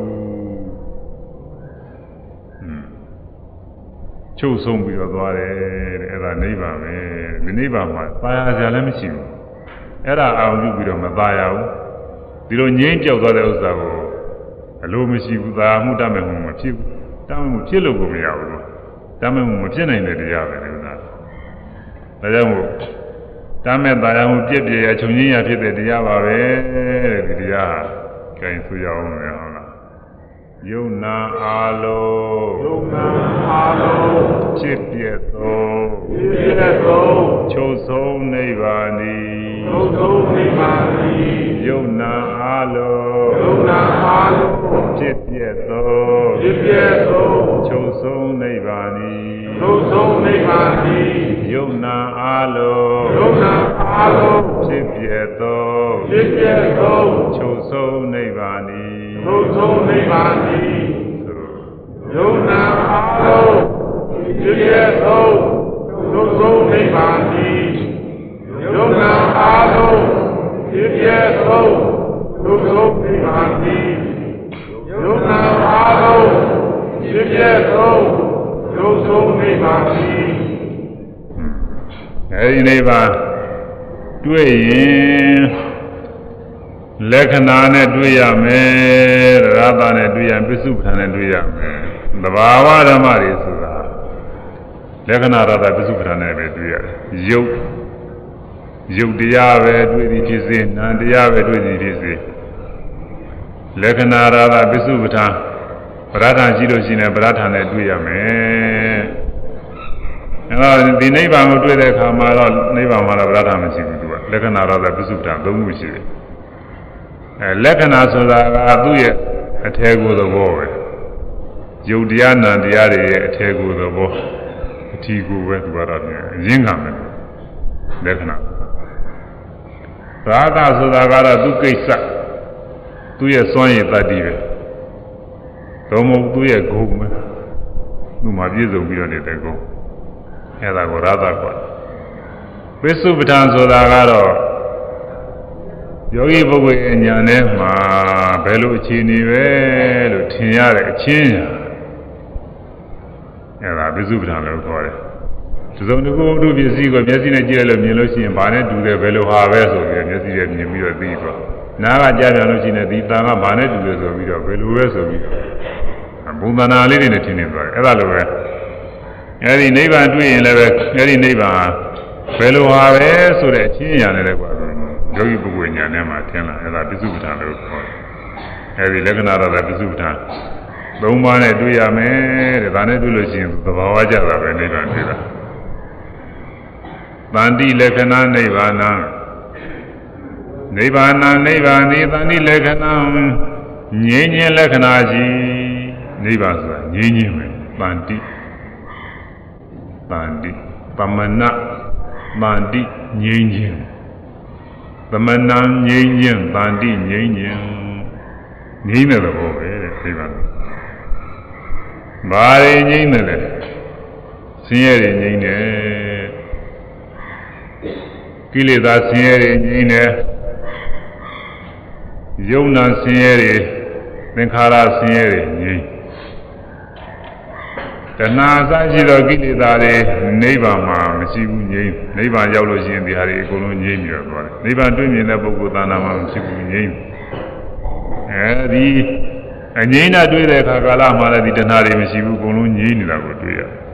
ချုပ်ဆုံးပြီးတော့သွားတယ်တဲ့အဲ့ဒါနိဗ္ဗာန်ပဲဒီနိဗ္ဗာန်မှာသာယာစရာလည်းမရှိဘူးအဲ့ဒါအောင်ပြုပြီးတော့မသာယာဘူးဒီလိုငြိမ်းကြောက်သွားတဲ့ဥစ္စာကိုအလိုမရှိဘူးသာမှုတတ်မဲ့မှုမဖြစ်ဘူးတတ်မဲ့မှုဖြစ်လို့ကိုမရဘူးလို့တတ်မဲ့မှုမဖြစ်နိုင်တဲ့တရားပဲလို့သာဒါကြောင့်မို့တတ်မဲ့သာယာမှုပြည့်ပြည့်ရခြုံငင်းရဖြစ်တဲ့တရားပါပဲတဲ့ဒီတရားဟာကြိုင်ဆိုရအောင်လေဟုတ်လားယုံနာအာလုံးယုံနာအာလုံးဖြစ်ပြသောဖြစ်ပြသောချုပ်ဆုံးနိဗ္ဗာန်ဤချုပ်ဆုံးနိဗ္ဗာန်ဤယုံနာအာလုံးယုံနာအာလုံးဖြစ်ပြသောဖြစ်ပြသောချုပ်ဆုံးနိဗ္ဗာန်ဤချုပ်ဆုံးနိဗ္ဗာန်ဤယုံနာအာလုံးယုံနာအာလုံးဖြစ်ပြသောဖြစ်ပြသောချုပ်ဆုံးနိဗ္ဗာန်ဤချုပ်ဆုံးနိဗ္ဗာန်ဤယုံနာအာလုံးဖြစ်ပြသောချုပ်ဆုံးနိဗ္ဗာန်ဤယုံနာအာလုံးဖြစ်ပြသောချုပ်ဆုံးနိဗ္ဗာန်ဤယုံနာအာလုံးဖြစ်ပြသောချုပ်ဆုံးနိဗ္ဗာန်ဤအဲဒီနိဗ္ဗာန်တွေ့ရင်လက္ခဏာနဲ့တွေ့ရမယ်ရသနဲ့တွေ့ရပစ္စုပ္ပန်နဲ့တွေ့ရမယ်သဘာဝဓမ္မတွေဆိုတာလက္ခဏာရသပစ္စုပ္ပန်နဲ့ပဲတွေ့ရတယ်ယုတ်ယုတ်တရားပဲတွေ့သည်ဖြစ်စေနာမ်တရားပဲတွေ့သည်ဖြစ်စေလက္ခဏာရသပစ္စုပ္ပန်ပရဒဏ်ရှိလို့ရှိရင်ပရဒဏ်နဲ့တွေ့ရမယ်အဲတော့ဒီနိဗ္ဗာန်ကိုတွေ့တဲ့အခါမှာတော့နိဗ္ဗာန်မှာတော့ပရဒဏ်မရှိဘူးသူကလက္ခဏာရသပစ္စုပ္ပန်သုံးခုရှိတယ်အဲလက္ခဏာဆိုတာကသူ့ရဲ့အထည်ကိုယ်သဘောပဲယုတ်တရားနာတရားတွေရဲ့အထည်ကိုယ်သဘောအထီကိုပဲသူကတော့အရင်းခံမယ်လက္ခဏာရာဂဆိုတာကတော့သူ့ကိစ္စသူ့ရဲ့စွမ်းရည်တတ္တိပဲတော့မဟုတ်သူ့ရဲ့ဂုဏ်ပဲသူ့မှာပြည့်စုံပြီးတော့နေတဲ့ဂုဏ်အဲဒါကိုရာဂကွာပစ္စုပ္ပန်ဆိုတာကတော့ယောဂီပုဂ္ဂိုလ်ရဲ့ဉာဏ်ထဲမှာဘယ်လိုအခြေအနေပဲလို့ထင်ရတဲ့အချင်းညာအဲဒါပစ္စုပ္ပန်လို့ခေါ်တယ်ဒီစုံတစ်ခုအထုပစ္စည်းကိုမျက်စိနဲ့ကြည့်လိုက်လို့မြင်လို့ရှိရင်ဘာနဲ့တူတယ်ဘယ်လိုဟာပဲဆိုပြီးမျက်စိနဲ့မြင်ပြီးတော့သိသွားနားကကြားပြန်လို့ရှိရင်ဒီတန်ကဘာနဲ့တူတယ်ဆိုပြီးတော့ဘယ်လိုပဲဆိုပြီးဘုံသနာလေးတွေနဲ့ထင်နေသွားတယ်အဲဒါလိုပဲအဲဒီနိဗ္ဗာန်တွေ့ရင်လည်းပဲအဲဒီနိဗ္ဗာန်ဘယ်လိုဟာပဲဆိုတဲ့အချင်းညာနဲ့လည်းကွာယောဂီပုဂ္ဂိုလ်ညာနဲ့မှထင်လာအဲဒါပစ္စုပ္ပန်လို့ခေါ်တယ်အဲဒီလက္ခဏာတော့ပစ္စုပ္ပန်သုံးပါးနဲ့တွေ့ရမယ်တဲ့ဒါနဲ့တွေ့လို့ရှိရင်သဘာဝကျတာပဲနိဗ္ဗာန်တွေ့တာတန်တိလက္ခဏာနိဗ္ဗာန်နိဗ္ဗာန်နိဗ္ဗာန်ဒီတန်တိလက္ခဏာငြိမ်းခြင်းလက္ခဏာရှိနိဗ္ဗာန်ဆိုတာငြိမ်းခြင်းပဲတန်တိတန်တိသမဏတန်တိငြိမ်းခြင်းသမဏငြိမ်းခြင်းတန်တိငြိမ်းခြင်းငြိမ်းတဲ့သဘောပဲတဲ့နိဗ္ဗာန်ဘာတွေငြိမ်းတယ်လဲဆင်းရဲတွေငြိမ်းတယ်ကိလေသာဆင်းရဲတွေငြိမ်းတယ်ယုံနာဆင်းရဲတွေသင်္ခါရဆင်းရဲတွေငြိမ်းတဏှာစရှိသောကိလေသာတွေနိဗ္ဗာန်မှာမရှိဘူးငြိမ်းနိဗ္ဗာန်ရောက်လို့ရှိရင်ဒီဟာတွေအကုန်လုံးငြိမ်းပြီးတော့သွားတယ်နိဗ္ဗာန်တွေ့မြင်တဲ့ပုဂ္ဂိုလ်သာနာမှာမရှိဘူးငြိမ်းအဲဒီအငြိမ်းတာတွေ့တဲ့အခါကာလမှာလည်းဒီတဏှာတွေမရှိဘူးအကုန်လုံးငြိမ်းနေတာကိုတွေ့ရတယ်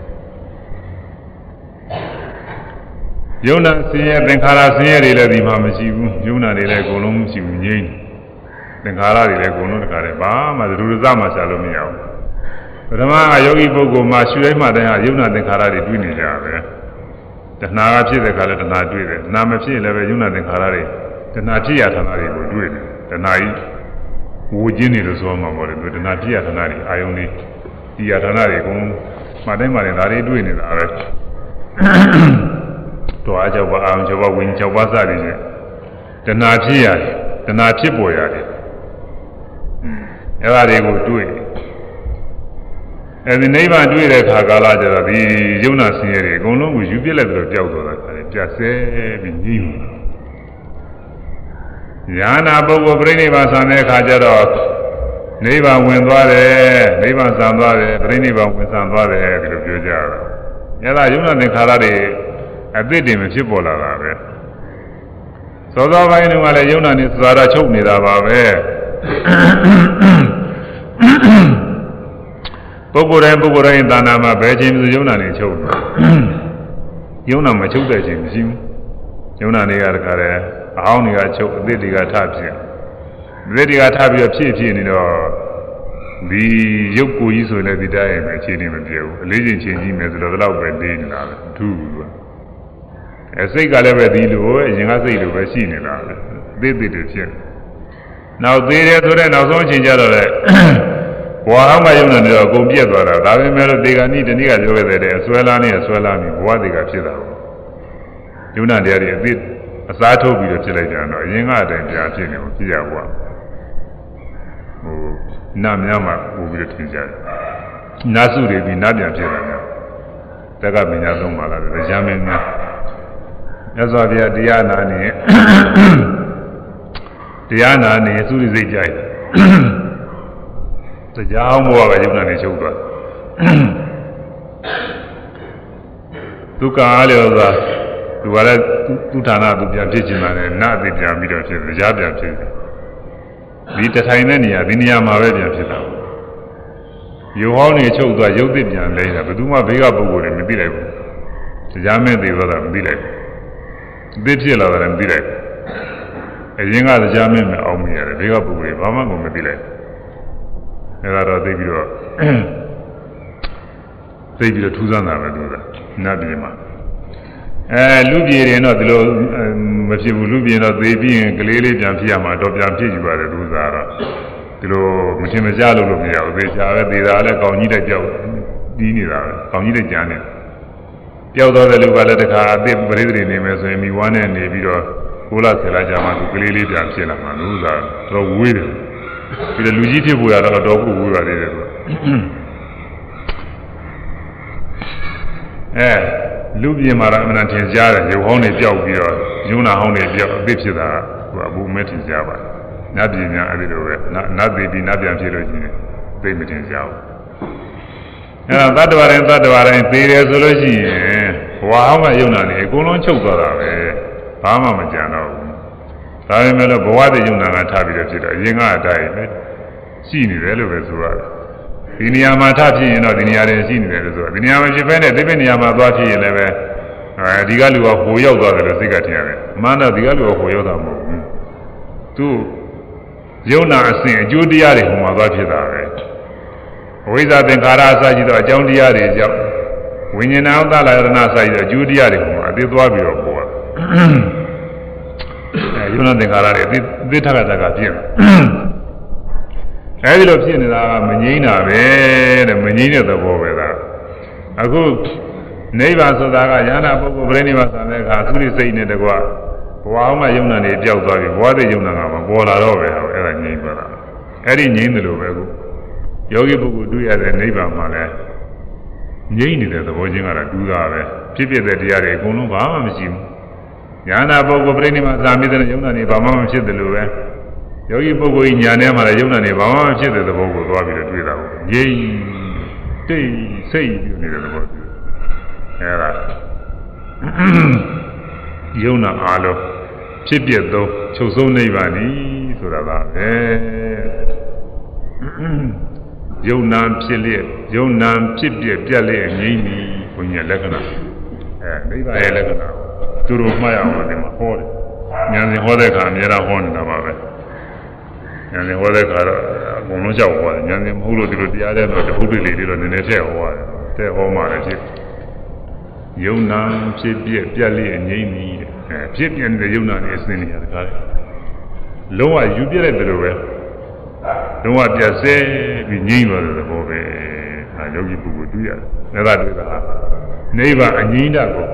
ယုံနာဆင်းရဲသင်္ခါရဆင်းရဲတွေလည်းဒီမှာမရှိဘူးယုံနာတွေလည်းအကုန်လုံးမရှိဘူးငြိမ်းသင်္ခါရတွေလည်းအကုန်လုံးတခါတည်းဘာမှဒုရဇမှရှာလို့မရဘူးပထမကယောဂီပုဂ္ဂိုလ်မှာရှုတိုင်းမှတိုင်းဟာယုံနာသင်္ခါရတွေတွေ့နေကြပဲတဏှာကဖြစ်တဲ့ခါလဲတဏှာတွေ့တယ်တဏှာမဖြစ်ရင်လည်းပဲယုံနာသင်္ခါရတွေတဏှာဖြစ်ရဌာနတွေကိုတွေ့တယ်တဏှာကြီးဝူကျင်းနေလို့ဆိုမှမဟုတ်ဘူးတဏှာဖြစ်ရဌာနတွေအာယုန်တွေဒီရဌာနတွေအကုန်မှတိုင်းမှတိုင်းဒါတွေတွေ့နေတာပဲတော့အကြောက်ပါအောင်ကြောက်ပါဝิญကြောက်ပါစသည်ဖြင့်တဏှာဖြစ်ရတယ်တဏှာဖြစ်ပေါ်ရတယ်အဲ့ဒါတွေကိုတွေ့အဲဒီနိဗ္ဗာန်တွေ့တဲ့ခါကာလကျတော့ဒီယုံနာဆင်းရဲတွေအကုန်လုံးကိုယူပြစ်လိုက်ပြီးတော့ပျောက်သွားတာခါတယ်ပြတ်ဆဲပြီးညှိမှာညာနာပုဂ္ဂိုလ်ပြိဋိဘာဆံတဲ့အခါကျတော့နိဗ္ဗာန်ဝင်သွားတယ်နိဗ္ဗာန်ဆံသွားတယ်ပြိဋိဘာဝင်ဆံသွားတယ်ဒီလိုပြောကြတာအဲ့ဒါယုံနာသင်္ခါရတွေအသစ်တွေမဖြစ်ပေါ်လာတာပဲသောသောပိုင်းတုန်းကလည်းယုံနာနေစွာရချုပ်နေတာပါပဲပုဂ္ဂိုလ်တိုင်းပုဂ္ဂိုလ်တိုင်းသာနာမှာဘယ်ချိန်မှယုံနာနေချုပ်တယ်ယုံနာမချုပ်တဲ့ချိန်မရှိဘူးယုံနာတွေကတခါတည်းအဟောင်းတွေကချုပ်အသစ်တွေကထဖြစ်အသစ်တွေကထပြီးတော့ဖြစ်ဖြစ်နေတော့ဒီရုပ်ကိုယ်ကြီးဆိုလည်းဒီတိုင်းပဲအခြေအနေမပြေဘူးအလေးချိန်ချင်းကြီးမယ်ဆိုတော့ဒီလောက်ပဲနေနေတာပဲအထူးဘူးအဲစိတ်ကလည်းပဲဒီလိုပဲအရင်ကစိတ်လိုပဲရှိနေတာပဲအသစ်အသစ်တွေဖြစ်နောက်သေးတယ်ဆိုတဲ့နောက်ဆုံးအချိန်ကျတော့လေဘဝအောင်မယုံနေတော့အကုန်ပြတ်သွားတာဒါပေမဲ့လို့ဒီကနေ့တနေ့ကပြောခဲ့တဲ့အစွဲလားနဲ့အစွဲလားပြီးဘဝတွေကဖြစ်တာပေါ့ယုံနာတရားတွေအသစ်အစားထုတ်ပြီးတော့ဖြစ်လိုက်ကြတော့အရင်ကအတိုင်းပြန်ဖြစ်နေလို့ဖြစ်ရဘဝဟိုနာမြတ်မှာပို့ပြီးတော့ထင်ကြတယ်နာစုတွေပြီးနာပြန်ဖြစ်တာများတက္ကပညာသုံးပါလားတရားမင်းများမြတ်စွာဘုရားတရားနာနေတရားနာနေသုရိစိတ်ကြိုက်တရားအောင်ဘဝကယုံနာနေချုပ်သွားဒုက္ခအားလျော်စွာသူကလည်းသူဌာနသူပြန်ဖြစ်ချင်တာနဲ့နတ်အသိပြန်ပြီးတော့ဖြစ်တယ်ကြားပြန်ဖြစ်တယ်ဒီတထိုင်တဲ့နေရာဒီနေရာမှာပဲပြန်ဖြစ်တာရုပ်ဟောင်းနေချုပ်သွားရုပ်သစ်ပြန်လဲတာဘယ်သူမှဘေးကပုဂ္ဂိုလ်တွေမသိလိုက်ဘူးတရားမဲ့သေးသွားတာမသိလိုက်ဘူးသစ်ဖြစ်လာတာလည်းမသိလိုက်ဘူးအရင်ကတရားမဲ့မအောင်မရတယ်ဘေးကပုဂ္ဂိုလ်တွေဘာမှမသိလိုက်အဲ့ဒါတော့သိပြီးတော့သိပြီးတော့ထူးဆန်းတာပဲသူကနတ်ပြည်မှာအဲလူပြည်တွေတော့ဒီလိုမဖြစ်ဘူးလူပြည်တော့သေပြီးရင်ကလေးလေးပြန်ဖြစ်ရမှာတော့ပြန်ဖြစ်ယူပါတယ်သူစားတော့ဒီလိုမထင်မရှားလို့လို့မရဘူးသေချာပဲသေတာလည်းကောင်းကြီးတဲ့ကြောက်တီးနေတာပဲကောင်းကြီးတဲ့ကြမ်းနေပျောက်သွားတဲ့လူကလည်းတခါအသစ်ပရိသေတွေနေမယ်ဆိုရင်မိဝမ်းနဲ့နေပြီးတော့ကိုလာဆယ်လာကြမှာသူကလေးလေးပြန်ဖြစ်လာမှာလူစားတော့ဝေးတယ်ဒီလူကြီးဖြစ်ဖို့ရတော့တော့ကိုဝေးပါသေးတယ်သူအဲလူပြည်မှာတော့အမှန်တန်ကြားတယ်ရုပ်ဟောင်းတွေပျောက်ပြီးတော့ယုံနာဟောင်းတွေပျောက်အသစ်ဖြစ်တာဟိုအဘူးမဲထင်ရှားပါတယ်နတ်ပြည်များအဲ့ဒီလိုပဲနတ်ပြည်ပြီးနတ်ပြန်ဖြစ်လို့ရှိရင်သိမထင်ရှားဘူးအဲ့ဒါတတ္တဝါတိုင်းတတ္တဝါတိုင်းသိတယ်ဆိုလို့ရှိရင်ဘဝဟောင်းကယုံနာနေအကုန်လုံးချုပ်သွားတာပဲဘာမှမကြံတော့ဘူးဒါပေမဲ့လို့ဘဝတည်ယုံနာကထားပြီးတော့ဖြစ်တော့အရင်ကအတိုင်းပဲရှိနေတယ်လို့ပဲဆိုရတယ်ဒီနေရာမှာထဖြစ်ရင်တော့ဒီနေရာတွေရှိနေတယ်လို့ဆိုတော့ဒီနေရာမှာဖြစ်ပဲနဲ့ဒီဘက်နေရာမှာသွားဖြစ်ရင်လည်းပဲအဲဒီကလူကဟိုရောက်သွားတယ်လို့စိတ်ကထင်ရတယ်အမှန်တော့ဒီကလူကဟိုရောက်တာမဟုတ်ဘူးသူယုံနာအစဉ်အကျိုးတရားတွေဟိုမှာသွားဖြစ်တာပဲဝိဇ္ဇာသင်္ခါရအစရှိတော့အကြောင်းတရားတွေကြောင့်ဝိညာဏဥဒ္ဒလရဏအစရှိတော့အကျိုးတရားတွေဟိုမှာအသေးသွားပြီးတော့ပေါ်အဲယုံနာသင်္ခါရတွေအသေးအသေးထက်ကတက်ကဖြစ်တယ်အဲဒီလိုဖြစ်နေတာကမငြိမ်းတာပဲတဲ့မငြိမ်းတဲ့သဘောပဲဒါအခုနိဗ္ဗာန်ဆိုတာကယန္တာပုဂ္ဂိုလ်ပြိဋိဘသံတဲ့အခါသုရိစိတ်နဲ့တကွဘဝအောင်ကယုံနာနေပျောက်သွားပြီဘဝတည်းယုံနာကမပေါ်လာတော့ပဲအဲ့ဒါငြိမ်းသွားတာအဲ့ဒီငြိမ်းတယ်လို့ပဲအခုယောဂီပုဂ္ဂိုလ်တွေ့ရတဲ့နိဗ္ဗာန်မှာလဲငြိမ်းနေတဲ့သဘောချင်းကတော့တူတာပဲဖြစ်ဖြစ်တဲ့တရားတွေအကုန်လုံးဘာမှမရှိဘူးယန္တာပုဂ္ဂိုလ်ပြိဋိဘသံမိတဲ့ယုံနာနေဘာမှမဖြစ်တယ်လို့ပဲယောဂီပုဂ္ဂိုလ်ကြီးညာထဲမှာလည်းယုံနာနေဘာမှမဖြစ်တဲ့သဘောကိုသွားပြီးတော့တွေ့တာကိုငြိမ်းတိတ်စိတ်ပြုနေတဲ့သဘောတူအဲဒါယုံနာအားလုံးဖြစ်ပြသောချုပ်ဆုံးနိဗ္ဗာန်ဤဆိုတာပါပဲယုံနာဖြစ်လျက်ယုံနာဖြစ်ပြပြက်လျက်ငြိမ့်ပြီဘုညာလက္ခဏာအဲနိဗ္ဗာန်ရဲ့လက္ခဏာသူတို့မှတ်ရအောင်ဒီမှာဟောတယ်ဉာဏ်စဉ်ဟောတဲ့အခါအများအားဟောနေတာပါပဲဉာဏ်စဉ်ဟောတဲ့အခါတော့အကုန်လုံးကြောက်ဟောတယ်ဉာဏ်စဉ်မဟုတ်လို့ဒီလိုတရားတဲ့တော့တခုတည်းလေးတော့နည်းနည်းထည့်ဟောရတယ်တဲ့ဟောမှလည်းဖြစ်ယုံနာဖြစ်ပြပြက်လျက်ငြိမ့်ပြီအဲဖြစ်ပြနေတဲ့ယုံနာနဲ့အစဉ်နေရတကားလုံးဝယူပြတဲ့လိုပဲလုံးဝပြတ်စဲပြီးငြိမ့်သွားတဲ့သဘောပဲအဲယောဂီပုဂ္ဂိုလ်တွေ့ရတယ်။ဒါကတွေ့တာနိဗ္ဗာန်အငြိမ့်တာကို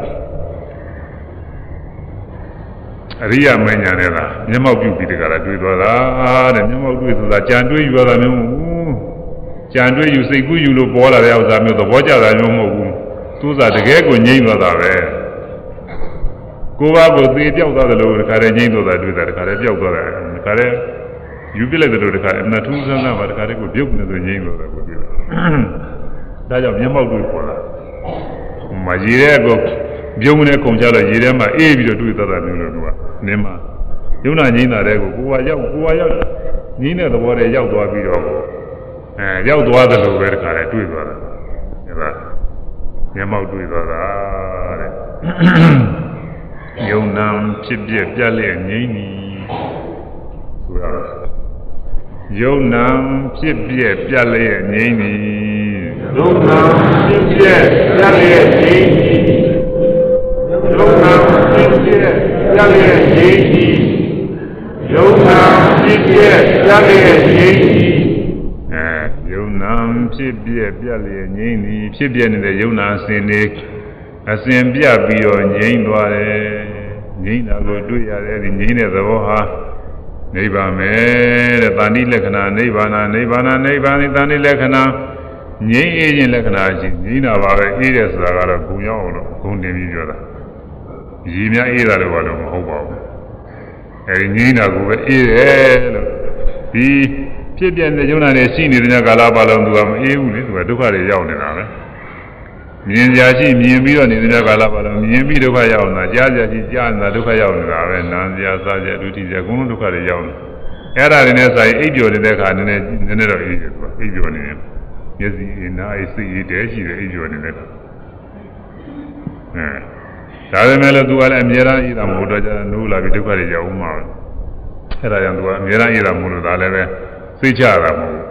အရိယာမဉ္ဇဏ်နဲ့ကမျက်မှောက်ပြုပြီးတကယ်တွေ့သွားတာတဲ့မျက်မှောက်တွေ့ဆိုတာကြံတွေ့ယူရတာမျိုးမဟုတ်ဘူး။ကြံတွေ့ယူစိတ်ကူးယူလို့ပေါ်လာတဲ့ဥစ္စာမျိုးသဘောကျတာမျိုးမဟုတ်ဘူး။သူစားတကယ်ကိုငြိမ့်သွားတာပဲ။ကိုယ်ပါကိုသေပြောက်သွားတယ်လို့တခါတည်းငြိမ့်သွားတာတွေ့တာတခါတည်းပြောက်သွားတယ်တခါတည်းယူပြလိုက်တယ်လို့တခါအမထူးဆန်းဆန်းပါတခါတည်းကိုပြုတ်နေဆိုငြိမ့်လို့တယ်ကိုတွေ့တယ်။ဒါကြောင့်မျက်မှောက်တွေ့ပေါ်လာ။မရေတဲ့ကိုပြုံးနေကုန်ကြတော့ရေထဲမှာအေးပြီးတော့တွေ့သွားတာမျိုးလို့ကနင်းမှာယုံနာငြိမ့်တာတဲ့ကိုကိုယ်ကရောက်ကိုယ်ကရောက်ငြိမ့်တဲ့သဘောနဲ့ရောက်သွားပြီးတော့အဲရောက်သွားတယ်လို့ပဲတခါတည်းတွေ့သွားတာ။ဒါကမျက်မှောက်တွေ့သွားတာတဲ့။ယုံနာဖြစ်ပြပြက်လျက်ငြိမ့်နီဆိုတာယုံနာဖြစ်ပြပြက်လျက်ငြိမ့်နီယုံနာဖြစ်ပြပြက်လျက်ငြိမ့်နီယုံနာဖြစ်ပြပြက်လျက်ငြိမ့်နီယုံနာဖြစ်ပြပြက်လျက်ငြိမ့်နီအဲယုံနာဖြစ်ပြပြက်လျက်ငြိမ့်နီဖြစ်ပြနေတဲ့ယုံနာစင်နေအစဉ်ပြပြီးတော့ငြိမ့်သွားတယ်ငြိမ့်တာကိုတွေ့ရတယ်ဒီငြိမ့်တဲ့သဘောဟာနိဗ္ဗာန်ပဲတဲ့တာဏိလက္ခဏာနိဗ္ဗာန်နိဗ္ဗာန်နိဗ္ဗာန်တာဏိလက္ခဏာငြိမ့်အေးခြင်းလက္ခဏာရှိငြိမ့်တာပါပဲအေးတယ်ဆိုတာကတော့ဘုံရောက်အောင်လို့ဘုံတင်ပြီးပြောတာရည်များအေးတာတော့ဘာလို့မဟုတ်ပါဘူးအဲဒီငြိမ့်တာကိုပဲအေးတယ်လို့ဒီဖြစ်ပြတဲ့ယုံနာနဲ့ရှိနေတဲ့ကာလပါလုံးသူကမအေးဘူးလေသူကဒုက္ခတွေရောက်နေတာပဲမြင်ကြရှိမြင်ပြီးတော့နေတဲ့ကာလပါလုံးမြင်ပြီးဒုက္ခရောက်နေတာကြားကြရှိကြားနေတာဒုက္ခရောက်နေတာပဲနာမ်ကြစားကြဒုတိယအကုန်လုံးဒုက္ခတွေရောက်နေအဲ့ဒါတွေနဲ့ဆိုင်အိပ်ပျော်နေတဲ့အခါနည်းနည်းနည်းနည်းတော့အေးတယ်သူကအိပ်ပျော်နေတယ်မျက်စိအနားစိတ်အေးတဲရှိတယ်အိပ်ပျော်နေတဲ့အခါအဲဒါပေမဲ့လည်းသူကလည်းအမြဲတမ်းအေးတာမဟုတ်တော့ကြနိုးလာပြီးဒုက္ခတွေရောက်မှာပဲအဲ့ဒါကြောင့်သူကအမြဲတမ်းအေးတာမဟုတ်လို့ဒါလည်းပဲသိချတာမဟုတ်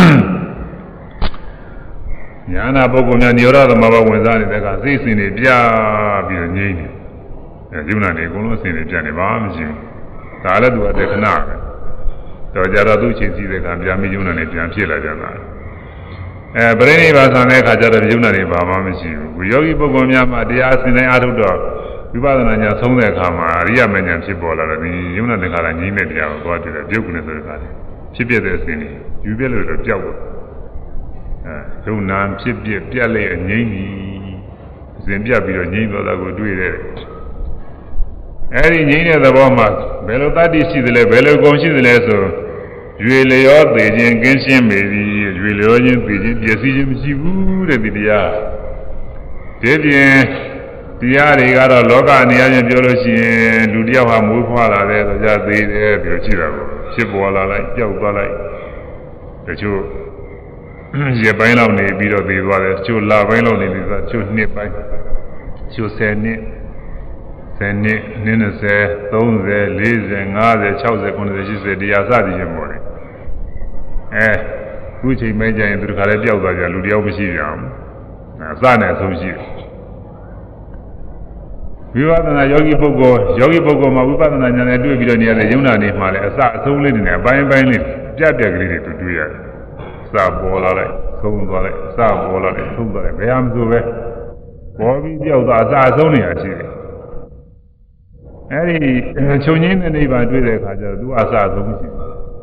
ညာနာပုဂ္ဂိုလ်များနိရောဓသမဘာဝင်စားနေတဲ့ကစိတ်စဉ်တွေပြပြီးတော့ငြိမ့်နေအဲယုံနာနေအကုန်လုံးအစဉ်တွေပြနေပါမရှိဘူးဒါလည်းသူကတက္ကနာပဲတော့ကြတော့သူ့ချင်းစည်းတဲ့ကပြန်ပြီးယုံနာနေပြန်ဖြစ်လာကြတာအဲပရိနိဗ္ဗာန်ဆံတဲ့အခါကျတော့ယုံနာနေဘာမှမရှိဘူးယောဂီပုဂ္ဂိုလ်များမှာတရားအစဉ်တိုင်းအားထုတ်တော့ဝိပဿနာဉာဏ်ဆုံးတဲ့အခါမှာအရိယမဉာဏ်ဖြစ်ပေါ်လာတယ်ဒီယုံနာတဲ့ခါကငြိမ့်တဲ့တရားကိုသွားတွေ့တယ်ပြုတ်ကုန်တဲ့ဆိုတဲ့ခါဖြစ်ပြတဲ့အစဉ်တွေယူပြလို့တော့ကြောက်တယ်အဲယုံနာဖြစ်ပြပြက်လေအငြိမ့်ကြီးအစဉ်ပြပြီးတော့ငြိမ့်သွားတာကိုတွေ့တယ်အဲဒီငြိမ့်တဲ့သဘောမှာဘယ်လိုတတ္တိရှိသလဲဘယ်လိုဂုဏ်ရှိသလဲဆိုရွေလျောသေးခြင်းကင်းရှင်းပေသည်ရွေလျောခြင်းသေးခြင်းပျက်စီးခြင်းမရှိဘူးတဲ့ဒီတရားဒီပြင်တရားတွေကတော့လောကအနေအချင်းပြောလို့ရှိရင်လူတယောက်ဟာမွေးဖွားလာတဲ့ဆိုကြသေးတယ်ပြီးတော့ရှိတာကိုဖြစ်ပေါ်လာလိုက်ကြောက်သွားလိုက်တချို့ရပိုင်းလောက်နေပြီးတော့သေးသွားတယ်တချို့လပိုင်းလောက်နေပြီးတော့တချို့နှစ်ပိုင်းတချို့ဆယ်နှစ်ဆယ်နှစ်နှစ်၂၀ သုံး၀ လေး၀ ငါး၀ ၆၀ ခုနှစ်၀ ၈၀တရားစသည်ချင်းပေါ်တယ်အဲခုချိန်မဲကြရင်သူတို့ခါလည်းပျောက်သွားကြလူတယောက်မရှိကြအောင်အဲစနဲ့အဆုံးရှိတယ်ဝိပဿနာယောဂီပုဂ္ဂိုလ်ယောဂီပုဂ္ဂိုလ်မှာဝိပဿနာဉာဏ်နဲ့တွေ့ပြီးတော့နေရတဲ့ယုံနာနေမှလည်းအစအဆုံးလေးတွေနဲ့အပိုင်းပိုင်းလေးပြတ်ပြက်ကလေးတွေတူတွေ့ရတယ်စပေါ်လာလိုက်ဆုံးသွားလိုက်စပေါ်လာလိုက်ဆုံးသွားလိုက်ဘယ်ဟာမှဆိုပဲပေါ်ပြီးပြောက်သွားအစအဆုံးနေရရှိတယ်အဲဒီချုပ်ငင်းတဲ့နိဗ္ဗာန်တွေ့တဲ့အခါကျတော့သူအစအဆုံးမရှိ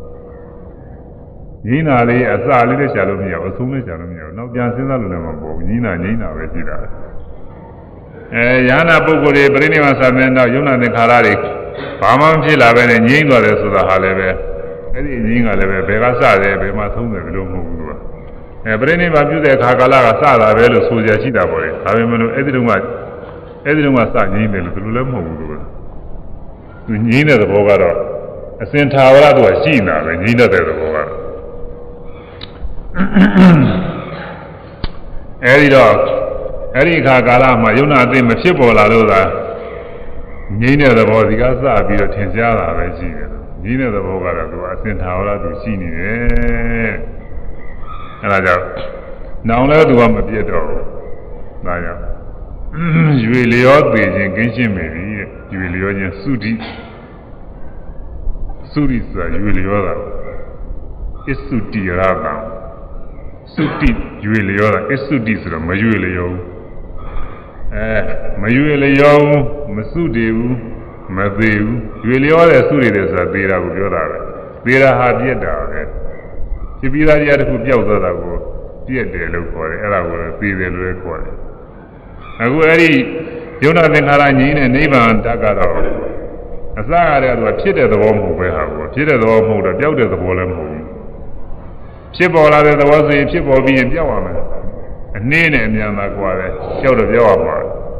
ဘူးညီနာလေးအစလေးနဲ့ရှာလို့မရဘူးအဆုံးနဲ့ရှာလို့မရဘူးနောက်ပြန်စဉ်းစားလို့လည်းမပေါ်ဘူးညီနာညီနာပဲရှိတာအဲယန္နာပုဂ္ဂိုလ်တွေပြိဋိနိဗ္ဗာန်ဆံတဲ့နောက်ယုံနာသင်္ခါရတွေဘာမှမဖြစ်လာပဲနဲ့ငြိမ့်သွားတယ်ဆိုတာဟာလည်းပဲအဲ့ဒီငြိမ့်ကလည်းပဲဘယ်ကစတယ်ဘယ်မှာဆုံးတယ်ဘယ်လိုမဟုတ်ဘူးသူကအဲပြိဋိဘပြုတဲ့အခါကာလကစတာပဲလို့ဆိုကြရှိတာပေါ့လေဒါပေမဲ့လို့အဲ့ဒီတုန်းကအဲ့ဒီတုန်းကစငြိမ့်တယ်လို့သူလည်းမဟုတ်ဘူးလို့သူငြိမ့်တဲ့သဘောကတော့အစင်ထာဝရသူကရှိနေတာပဲငြိမ့်တဲ့သဘောကအဲဒီတော့အဲ့ဒီအခါကာလမှာယုံနာအသိမဖြစ်ပေါ်လာလို့သာငြိမ့်တဲ့သဘောဒီကစပြီးတော့ထင်ရှားတာပဲရှိတယ်ငြိမ့်တဲ့သဘောကတော့သူအစင်ထာဝရသူရှိနေတယ်အဲဒါကြောင့်နောင်လည်းသူကမပြတ်တော့ဘူးဒါကြောင့်ရွေလျောသေးခြင်းကင်းရှင်းပြီတဲ့ရွေလျောခြင်းသုတိသုတိဆိုတာရွေလျောတာအစ္စုတိရတာသုတိရွေလျောတာအစ္စုတိဆိုတော့မရွေလျောဘူးအဲမရွေလျောဘူးမသုတေဘူးမသေးဘူးရွေလျောတဲ့သုတွေတဲ့ဆိုတာသေးတာကိုပြောတာပဲသေးတာဟာပြက်တာပဲဖြစ်ပြီးသားတရားတစ်ခုပျောက်သွားတာကိုပြက်တယ်လို့ခေါ်တယ်အဲ့ဒါကိုသေးတယ်လို့လည်းခေါ်တယ်အခုအဲ့ဒီယုံနာသင်္ခါရငြိမ်းတဲ့နိဗ္ဗာန်တတ်ကတော့အစရတဲ့သူကဖြစ်တဲ့သဘောမဟုတ်ပဲဟာကိုဖြစ်တဲ့သဘောမဟုတ်တော့ပျောက်တဲ့သဘောလည်းမဟုတ်ဘူးဖြစ်ပေါ်လာတဲ့သဘောဆိုရင်ဖြစ်ပေါ်ပြီးရင်ပျောက်ရမယ်အနည်းနဲ့အများသာကွာတယ်ပျောက်တော့ပျောက်ရမှာ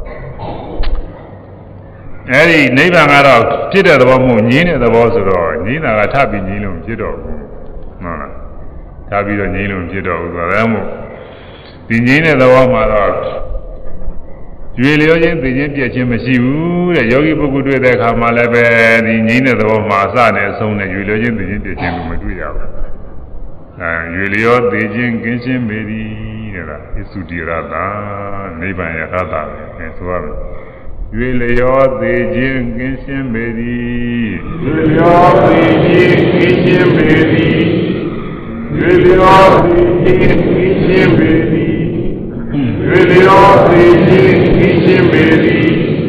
အဲ့ဒီနိဗ္ဗာန်ကတော့ဖြစ်တဲ့သဘောမဟုတ်ငြိမ်းတဲ့သဘောဆိုတော့ငြိမ်းတာကထပ်ပြီးငြိမ်းလို့ဖြစ်တော့ဘူးဟုတ်လားထပ်ပြီးတော့ငြိမ်းလို့ဖြစ်တော့ဘူးဆိုတော့ဒါမှမဟုတ်ဒီငြိမ်းတဲ့သဘောမှာတော့ရွေလျောခြင်းသိခြင်းပြည့်ခြင်းမရှိဘူးတဲ့ယောဂီပုဂ္ဂိုလ်တွေ့တဲ့အခါမှာလည်းပဲဒီငြိမ်းတဲ့သဘောမှာအစနဲ့အဆုံးနဲ့ရွေလျောခြင်းသိခြင်းပြည့်ခြင်းကိုမတွေ့ရဘူးအဲရွေလျောသိခြင်းကင်းရှင်းပေသည်တဲ့လားဣသုတိရတာနိဗ္ဗာန်ရတ္တာပဲဆိုရမယ်ရွေလျောသိခြင်းကင်းရှင်းပေသည်ရွေလျောသိခြင်းကင်းရှင်းပေသည်ရွေလျောသိခြင်းကင်းရှင်းပေသည်ရွေလျောသိခြင်းကင်းရှင်းပေသည်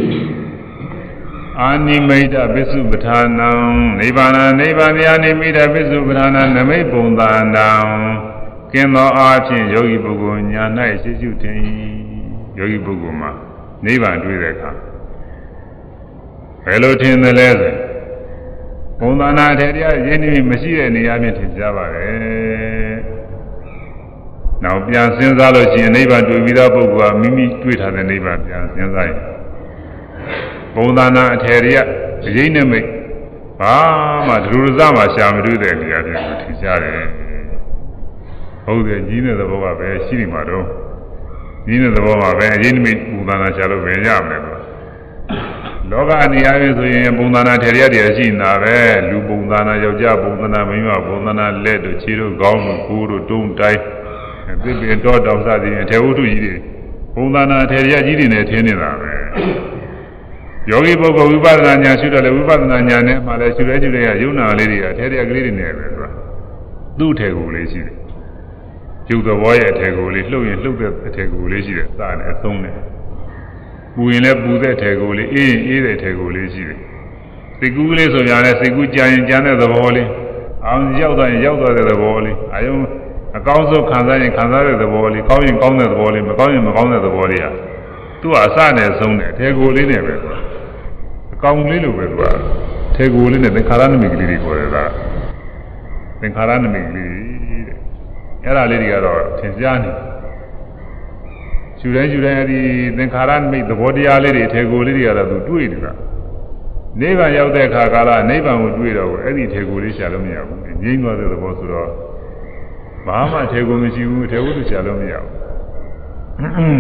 အာနိမိတ်ပစ္စုပ္ပထာနံနိဗ္ဗာန်နိဗ္ဗာန်မြာနိမိတ်ပစ္စုပ္ပထာနံနမိတ်ပုံသာနံကင်းသောအားဖြင့်ယောဂီပုဂ္ဂိုလ်ညာ၌ရှိရှိထင်ယောဂီပုဂ္ဂိုလ်မှာနိဗ္ဗာန်တွေ့တဲ့အခါဘယ်လိုထင်သလဲဆိုပုံသာနာထေရယဉ်နေမရှိတဲ့နေရာမြင်ထင်ရှားပါတယ်။နောက်ပြန်စဉ်းစားလို့ရှိရင်နိဗ္ဗာန်တွေ့ပြီးသားပုဂ္ဂိုလ်ကမိမိတွေ့ထားတဲ့နိဗ္ဗာန်ပြန်စဉ်းစားရင်ပုံသာနာအထေရအရေးနဲ့မိတ်ဘာမှဒုရဇမှာရှာမတွေ့တဲ့နေရာပြန်ထင်ရှားတယ်။ဟုတ်တယ်ကြီးတဲ့သဘောကပဲရှိနေမှာတော့ကြီးတဲ့သဘောမှာပဲအရေးနဲ့မိတ်ပုံသာနာရှာလို့ပဲရမယ်လို့လောကအနေအချင်းဆိုရင်ပုံသဏ္ဍာန်ထေရရည်ရှိနေတာပဲလူပုံသဏ္ဍာန်ယောက်ျားပုံသဏ္ဍာန်မိန်းမပုံသဏ္ဍာန်လက်တို့ခြေတို့ခေါင်းတို့ကိုယ်တို့တုံးတိုင်းသစ်ပင်တော်တောင်စသည်ဖြင့်ထေဝုဒ္ဓကြီးတွေပုံသဏ္ဍာန်ထေရရကြီးတွေနဲ့ထင်းနေတာပဲယောဂီပုဂ္ဂိုလ်ဝိပဿနာဉာဏ်ရှုတော့လေဝိပဿနာဉာဏ်နဲ့မှလည်းရှုရဲရှုရဲရယုံနာလေးတွေကထေရကလေးတွေနဲ့ပဲဆိုတာသူ့ထေကိုလေးရှိတယ်ယုတ်တော်ရဲ့ထေကိုလေးလှုပ်ရင်လှုပ်တဲ့ထေကိုလေးရှိတယ်စနဲ့အဆုံးနဲ့ပူရင်လည်းပူတဲ့ထေကိုလေးအေးရင်အေးတဲ့ထေကိုလေးရှိတယ်စိတ်ကူးလေးဆိုပြန်လဲစိတ်ကူးကြရင်ကြမ်းတဲ့သဘောလေးအောင်ရောက်သွားရင်ရောက်သွားတဲ့သဘောလေးအယုံအကောင်းဆုံးခံစားရင်ခံစားတဲ့သဘောလေးကောင်းရင်ကောင်းတဲ့သဘောလေးမကောင်းရင်မကောင်းတဲ့သဘောလေးဟာသူ့အစနဲ့ဆုံးတဲ့ထေကိုလေးနဲ့ပဲအကောင်လေးလိုပဲသူကထေကိုလေးနဲ့သင်္ခါရနမိတ်ကလေးတွေခေါ်တယ်ကသင်္ခါရနမိတ်ကလေးတဲ့အဲ့ဒါလေးတွေကတော့သင်ကြားနေရှုတိုင်းရှုတိုင်းအဲဒီသင်္ခါရမိတ်သဘောတရားလေးတွေထေကိုလေးတွေကတော့သူတွေ့နေတာနိဗ္ဗာန်ရောက်တဲ့အခါကာလနိဗ္ဗာန်ကိုတွေ့တော့အဲ့ဒီထေကိုလေးရှာလို့မရဘူးငြိမ်းသွားတဲ့သဘောဆိုတော့ဘာမှထေကိုမရှိဘူးထေဝုဒ္ဓရှာလို့မရဘူး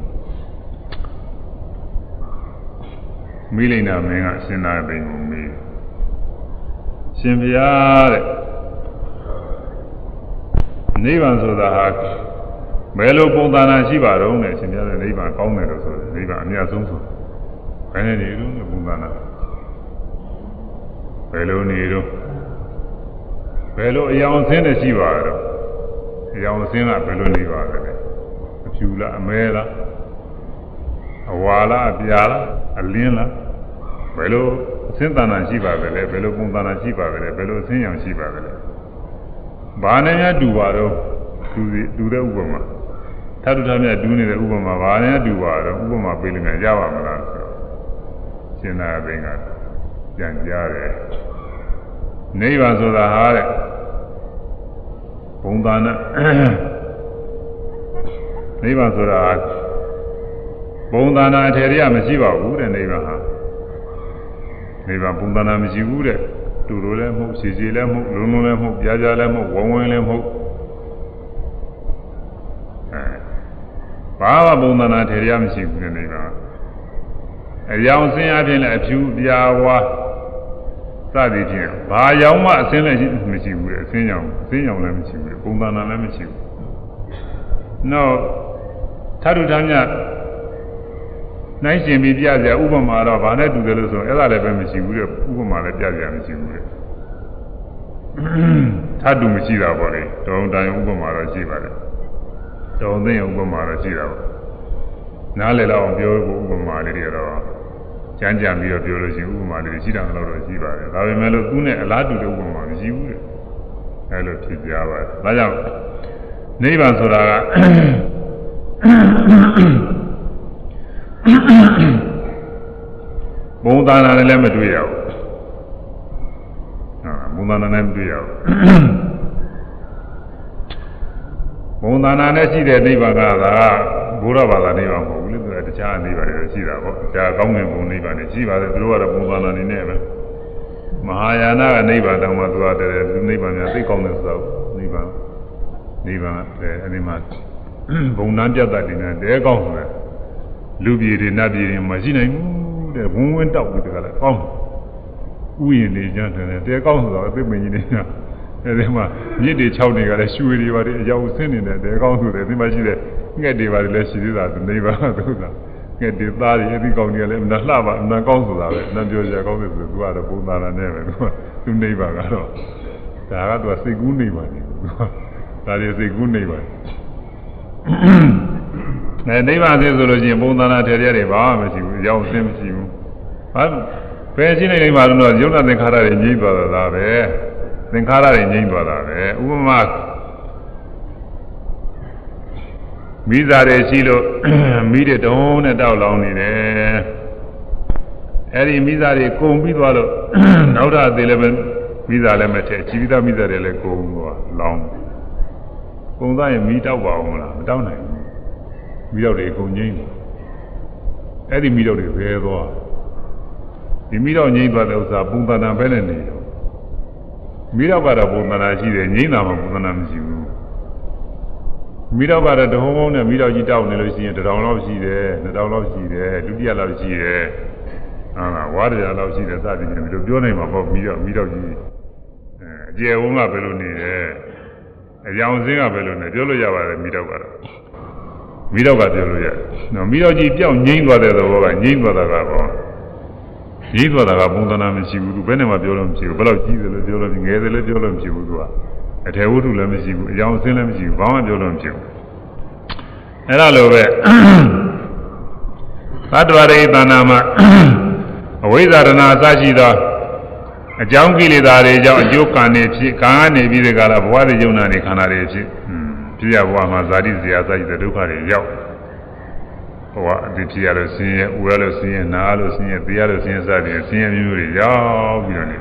မိလိမ့်နာမင်းကရှင်သာသိကိုမေးရှင်ဘုရားတဲ့နိဗ္ဗာန်ဆိုတာဟာဘယ်လိုပုံသဏ္ဍာန်ရှိပါတော့လဲရှင်ပြတဲ့နိဗ္ဗာန်ကောင်းတယ်လို့ဆိုတယ်နိဗ္ဗာန်အမြတ်ဆုံးဆိုဘယ်နဲ့နေလို့ပုံသဏ္ဍာန်ဘယ်လိုနေတော့ဘယ်လိုအယောင်ဆင်းတဲ့ရှိပါတော့အယောင်ဆင်းကဘယ်လိုနေပါလဲအဖြူလားအမဲလားအဝါလားအပြာလားအလင်းလားဘယ်လိုအဆင်းသဏ္ဍာန်ရှိပါပဲလဲဘယ်လိုပုံသဏ္ဍာန်ရှိပါပဲလဲဘယ်လိုအဆင်းရောင်ရှိပါပဲလဲဘာနဲ့များတူပါတော့တူတူတဲ့ဥပမာထပ်တူထပ်မြတ်တူနေတဲ့ဥပမာဘာနဲ့တူပါတော့ဥပမာပေးလို့ရပါမလားဆိုတော့ရှင်းတာအသိကပြန်ကြားတယ်နိဗ္ဗာန်ဆိုတာဟာတဲ့ဘုံသာနာနိဗ္ဗာန်ဆိုတာဘုံသာနာအထေရမရှိပါဘူးတဲ့နိဗ္ဗာန်ဟာနိဗ္ဗာန်ဘုံသာနာမရှိဘူးတဲ့တူလိုလည်းမဟုတ်စီစီလည်းမဟုတ်လုံးလုံးလည်းမဟုတ်ကြားကြားလည်းမဟုတ်ဝုံဝင်းလည်းမဟုတ်အဲဘာမှဘုံသာနာအထေရမရှိဘူးတဲ့နိဗ္ဗာန်အကြောင်းစင်းအပြင်လည်းအဖြူပြာဝါစသည်ဖြင့်ဘာရောင်မှအစင်းလည်းမရှိဘူးတဲ့အစင်းရောင်အစင်းရောင်လည်းမရှိဘူးပုံသဏ္ဍာန်လည်းမရှိဘူး။နောက်သာဓုဓမ္မနိုင်ရှင်ပြီးပြကြဥပမာတော့ဘာနဲ့တူတယ်လို့ဆိုအဲ့ဒါလည်းပဲမရှိဘူးတဲ့ဥပမာလည်းပြကြမရှိဘူးတဲ့။သာဓုမရှိတာပေါ့လေတောင်းတန်ဥပမာတော့ရှိပါတယ်။တောင်းသိဥပမာတော့ရှိတာပေါ့။နားလည်တော့အောင်ပြောဖို့ဥပမာလေးတွေတော့ကြမ်းကြမ်းပြီးတော့ပြောလို့ရှိရင်ဥပမာတွေရှိတာတော့တော့ရှိပါတယ်ဒါပေမဲ့လို့သူနဲ့အလားတူတဲ့ဥပမာမရှိဘူးတဲ့အဲလိုဖြစ်ကြပါတယ်ဒါကြောင့်နိဗ္ဗာန်ဆိုတာကဘုံသာနာနဲ့လည်းမတွေ့ရဘူးဟာဘုံသာနာနဲ့မတွေ့ရဘူးဘုံသာနာနဲ့ရှိတဲ့နိဗ္ဗာန်ကသာဘုရားဘာသာနိဗ္ဗာန်မဟုတ်ဘူးလေသူကတခြားနိဗ္ဗာန်တွေရှိတာပေါ့။ဒါကောင်းငင်ဘုံနိဗ္ဗာန်တွေရှိပါတယ်သူတို့ကတော့ဘုံသာနာနေနဲ့ပဲ။မဟာယာနကနိဗ္ဗာန်တောင်မှသူကတည်းကသူနိဗ္ဗာန်များသိကောင်းတယ်ဆိုတော့နိဗ္ဗာန်နိဗ္ဗာန်အဲဒီမှာဘုံနာပြတ်တတ်တယ်နဲ့တဲကောင်းတယ်လူပြည်တွေနတ်ပြည်တွေမရှိနိုင်ဘူးတဲ့ဝင်းဝင်းတောက်ပြီးတကလည်းကောင်းဥယျာဉ်တွေကျန်တယ်တဲကောင်းဆိုတော့အသိပင်ကြီးတွေကအဲဒီမှာမြစ်တွေ၆တွေကလည်းရွှေတွေပါတယ်အရောက်ဆင်းနေတဲ့တဲကောင်းဆိုတယ်ဒီမှာရှိတဲ့ငှက်တွေပါတယ်လည်းရှိသေးတာသူနေပါသူကငှက်တွေသားတွေအသိကောင်းတွေကလည်းမနှလှပါမနှကောင်းဆိုတာပဲနှပြောကြကောင်းတယ်ဆိုသူကတော့ပုံသားလာနေပဲသူကသူနေပါကတော့ဒါကသူကစိတ်ကူးနေပါနေသူကဒါတွေစိတ်ကူးနေပါအဲနိဗ္ဗာန်သိဆိုလို့ရှိရင်ပုံသားလာထေရတွေဘာမှမရှိဘူးအကြောင်းအစင်းမရှိဘူးဟာဘယ်ရှိနေနေမှာတော့ယုံနာသင်္ခါရတွေငြိမ့်သွားတာပဲသင်္ခါရတွေငြိမ့်သွားတာပဲဥပမာမိသားတွေရှိလို့မိတဲ့တုံးနဲ့တောက်လောင်နေတယ်အဲဒီမိသားတွေကုန်ပြီးသွားလို့နောက်ထပ်သေးလည်းပဲမိသားလည်းမထည့်ជីវិตမိသားတွေလည်းကုန်သွားလောင်ကုန်သားရင်မိတောက်ပါအောင်လားမတောက်နိုင်ဘူးမိတော့တွေကုန်ငိမ့်တယ်အဲ့ဒီမိတော့တွေဘယ်သွားဒီမိတော့ငိမ့်သွားတဲ့ဥစ္စာပုံသဏ္ဍာန်ပဲနဲ့နေတော့မိတော့ကတော့ပုံသဏ္ဍာန်ရှိတယ်ငိမ့်တာမှပုံသဏ္ဍာန်မရှိဘူးမိတော့ကတော့တဟုံးဟုံးနဲ့မိတော့ကြီးတောက်နေလို့ရှိရင်တစ်ထောင်လောက်ရှိတယ်နှစ်ထောင်လောက်ရှိတယ်ဒုတိယလောက်ရှိတယ်ဟာလားဝါရရလောက်ရှိတယ်စသည်ဖြင့်ဒီလိုပြောနိုင်မှာပေါ့မိတော့မိတော့ကြီးအဲအကျယ်ဝန်းကဘယ်လိုနေလဲအကြောင်းစင်းကဘယ်လိုနေပြောလို့ရပါတယ်မိတော့ကတော့မိတော့ကပြောလို့ရတယ်နော်မိတော့ကြီးပြောင်းငိမ့်သွားတဲ့သဘောကငိမ့်သွားတာကတော့ငိမ့်သွားတာကပုံသဏ္ဍာန်မရှိဘူးသူဘယ်နဲ့မှပြောလို့မရှိဘူးဘယ်တော့ကြီးတယ်လို့ပြောလို့ငယ်တယ်လို့ပြောလို့မရှိဘူးသူကအထေဝတ္ထုလည်းမရှိဘူးအကြောင်းစင်းလည်းမရှိဘူးဘာမှပြောလို့မရှိဘူးအဲ့ဒါလိုပဲသတ္တဝရိသနာမှာအဝိဇ္ဇာရဏအစရှိသောအကြောင်းကိလေသာတွေကြောင့်အကျိုးကံတွေဖြစ်ကံကနေပြီးတဲ့ကာလဘဝတွေယုံနာနေခန္ဓာတွေဖြစ်ဖြစ်ရဘဝမှာဇာတိဇရာစရှိတဲ့ဒုက္ခတွေရောက်ဘဝအတိဖြစ်ရလို့ဆင်းရဲဥရလို့ဆင်းရဲနာလို့ဆင်းရဲသိရလို့ဆင်းရဲစသည်ဆင်းရဲမျိုးတွေရောက်ပြီးတော့နေ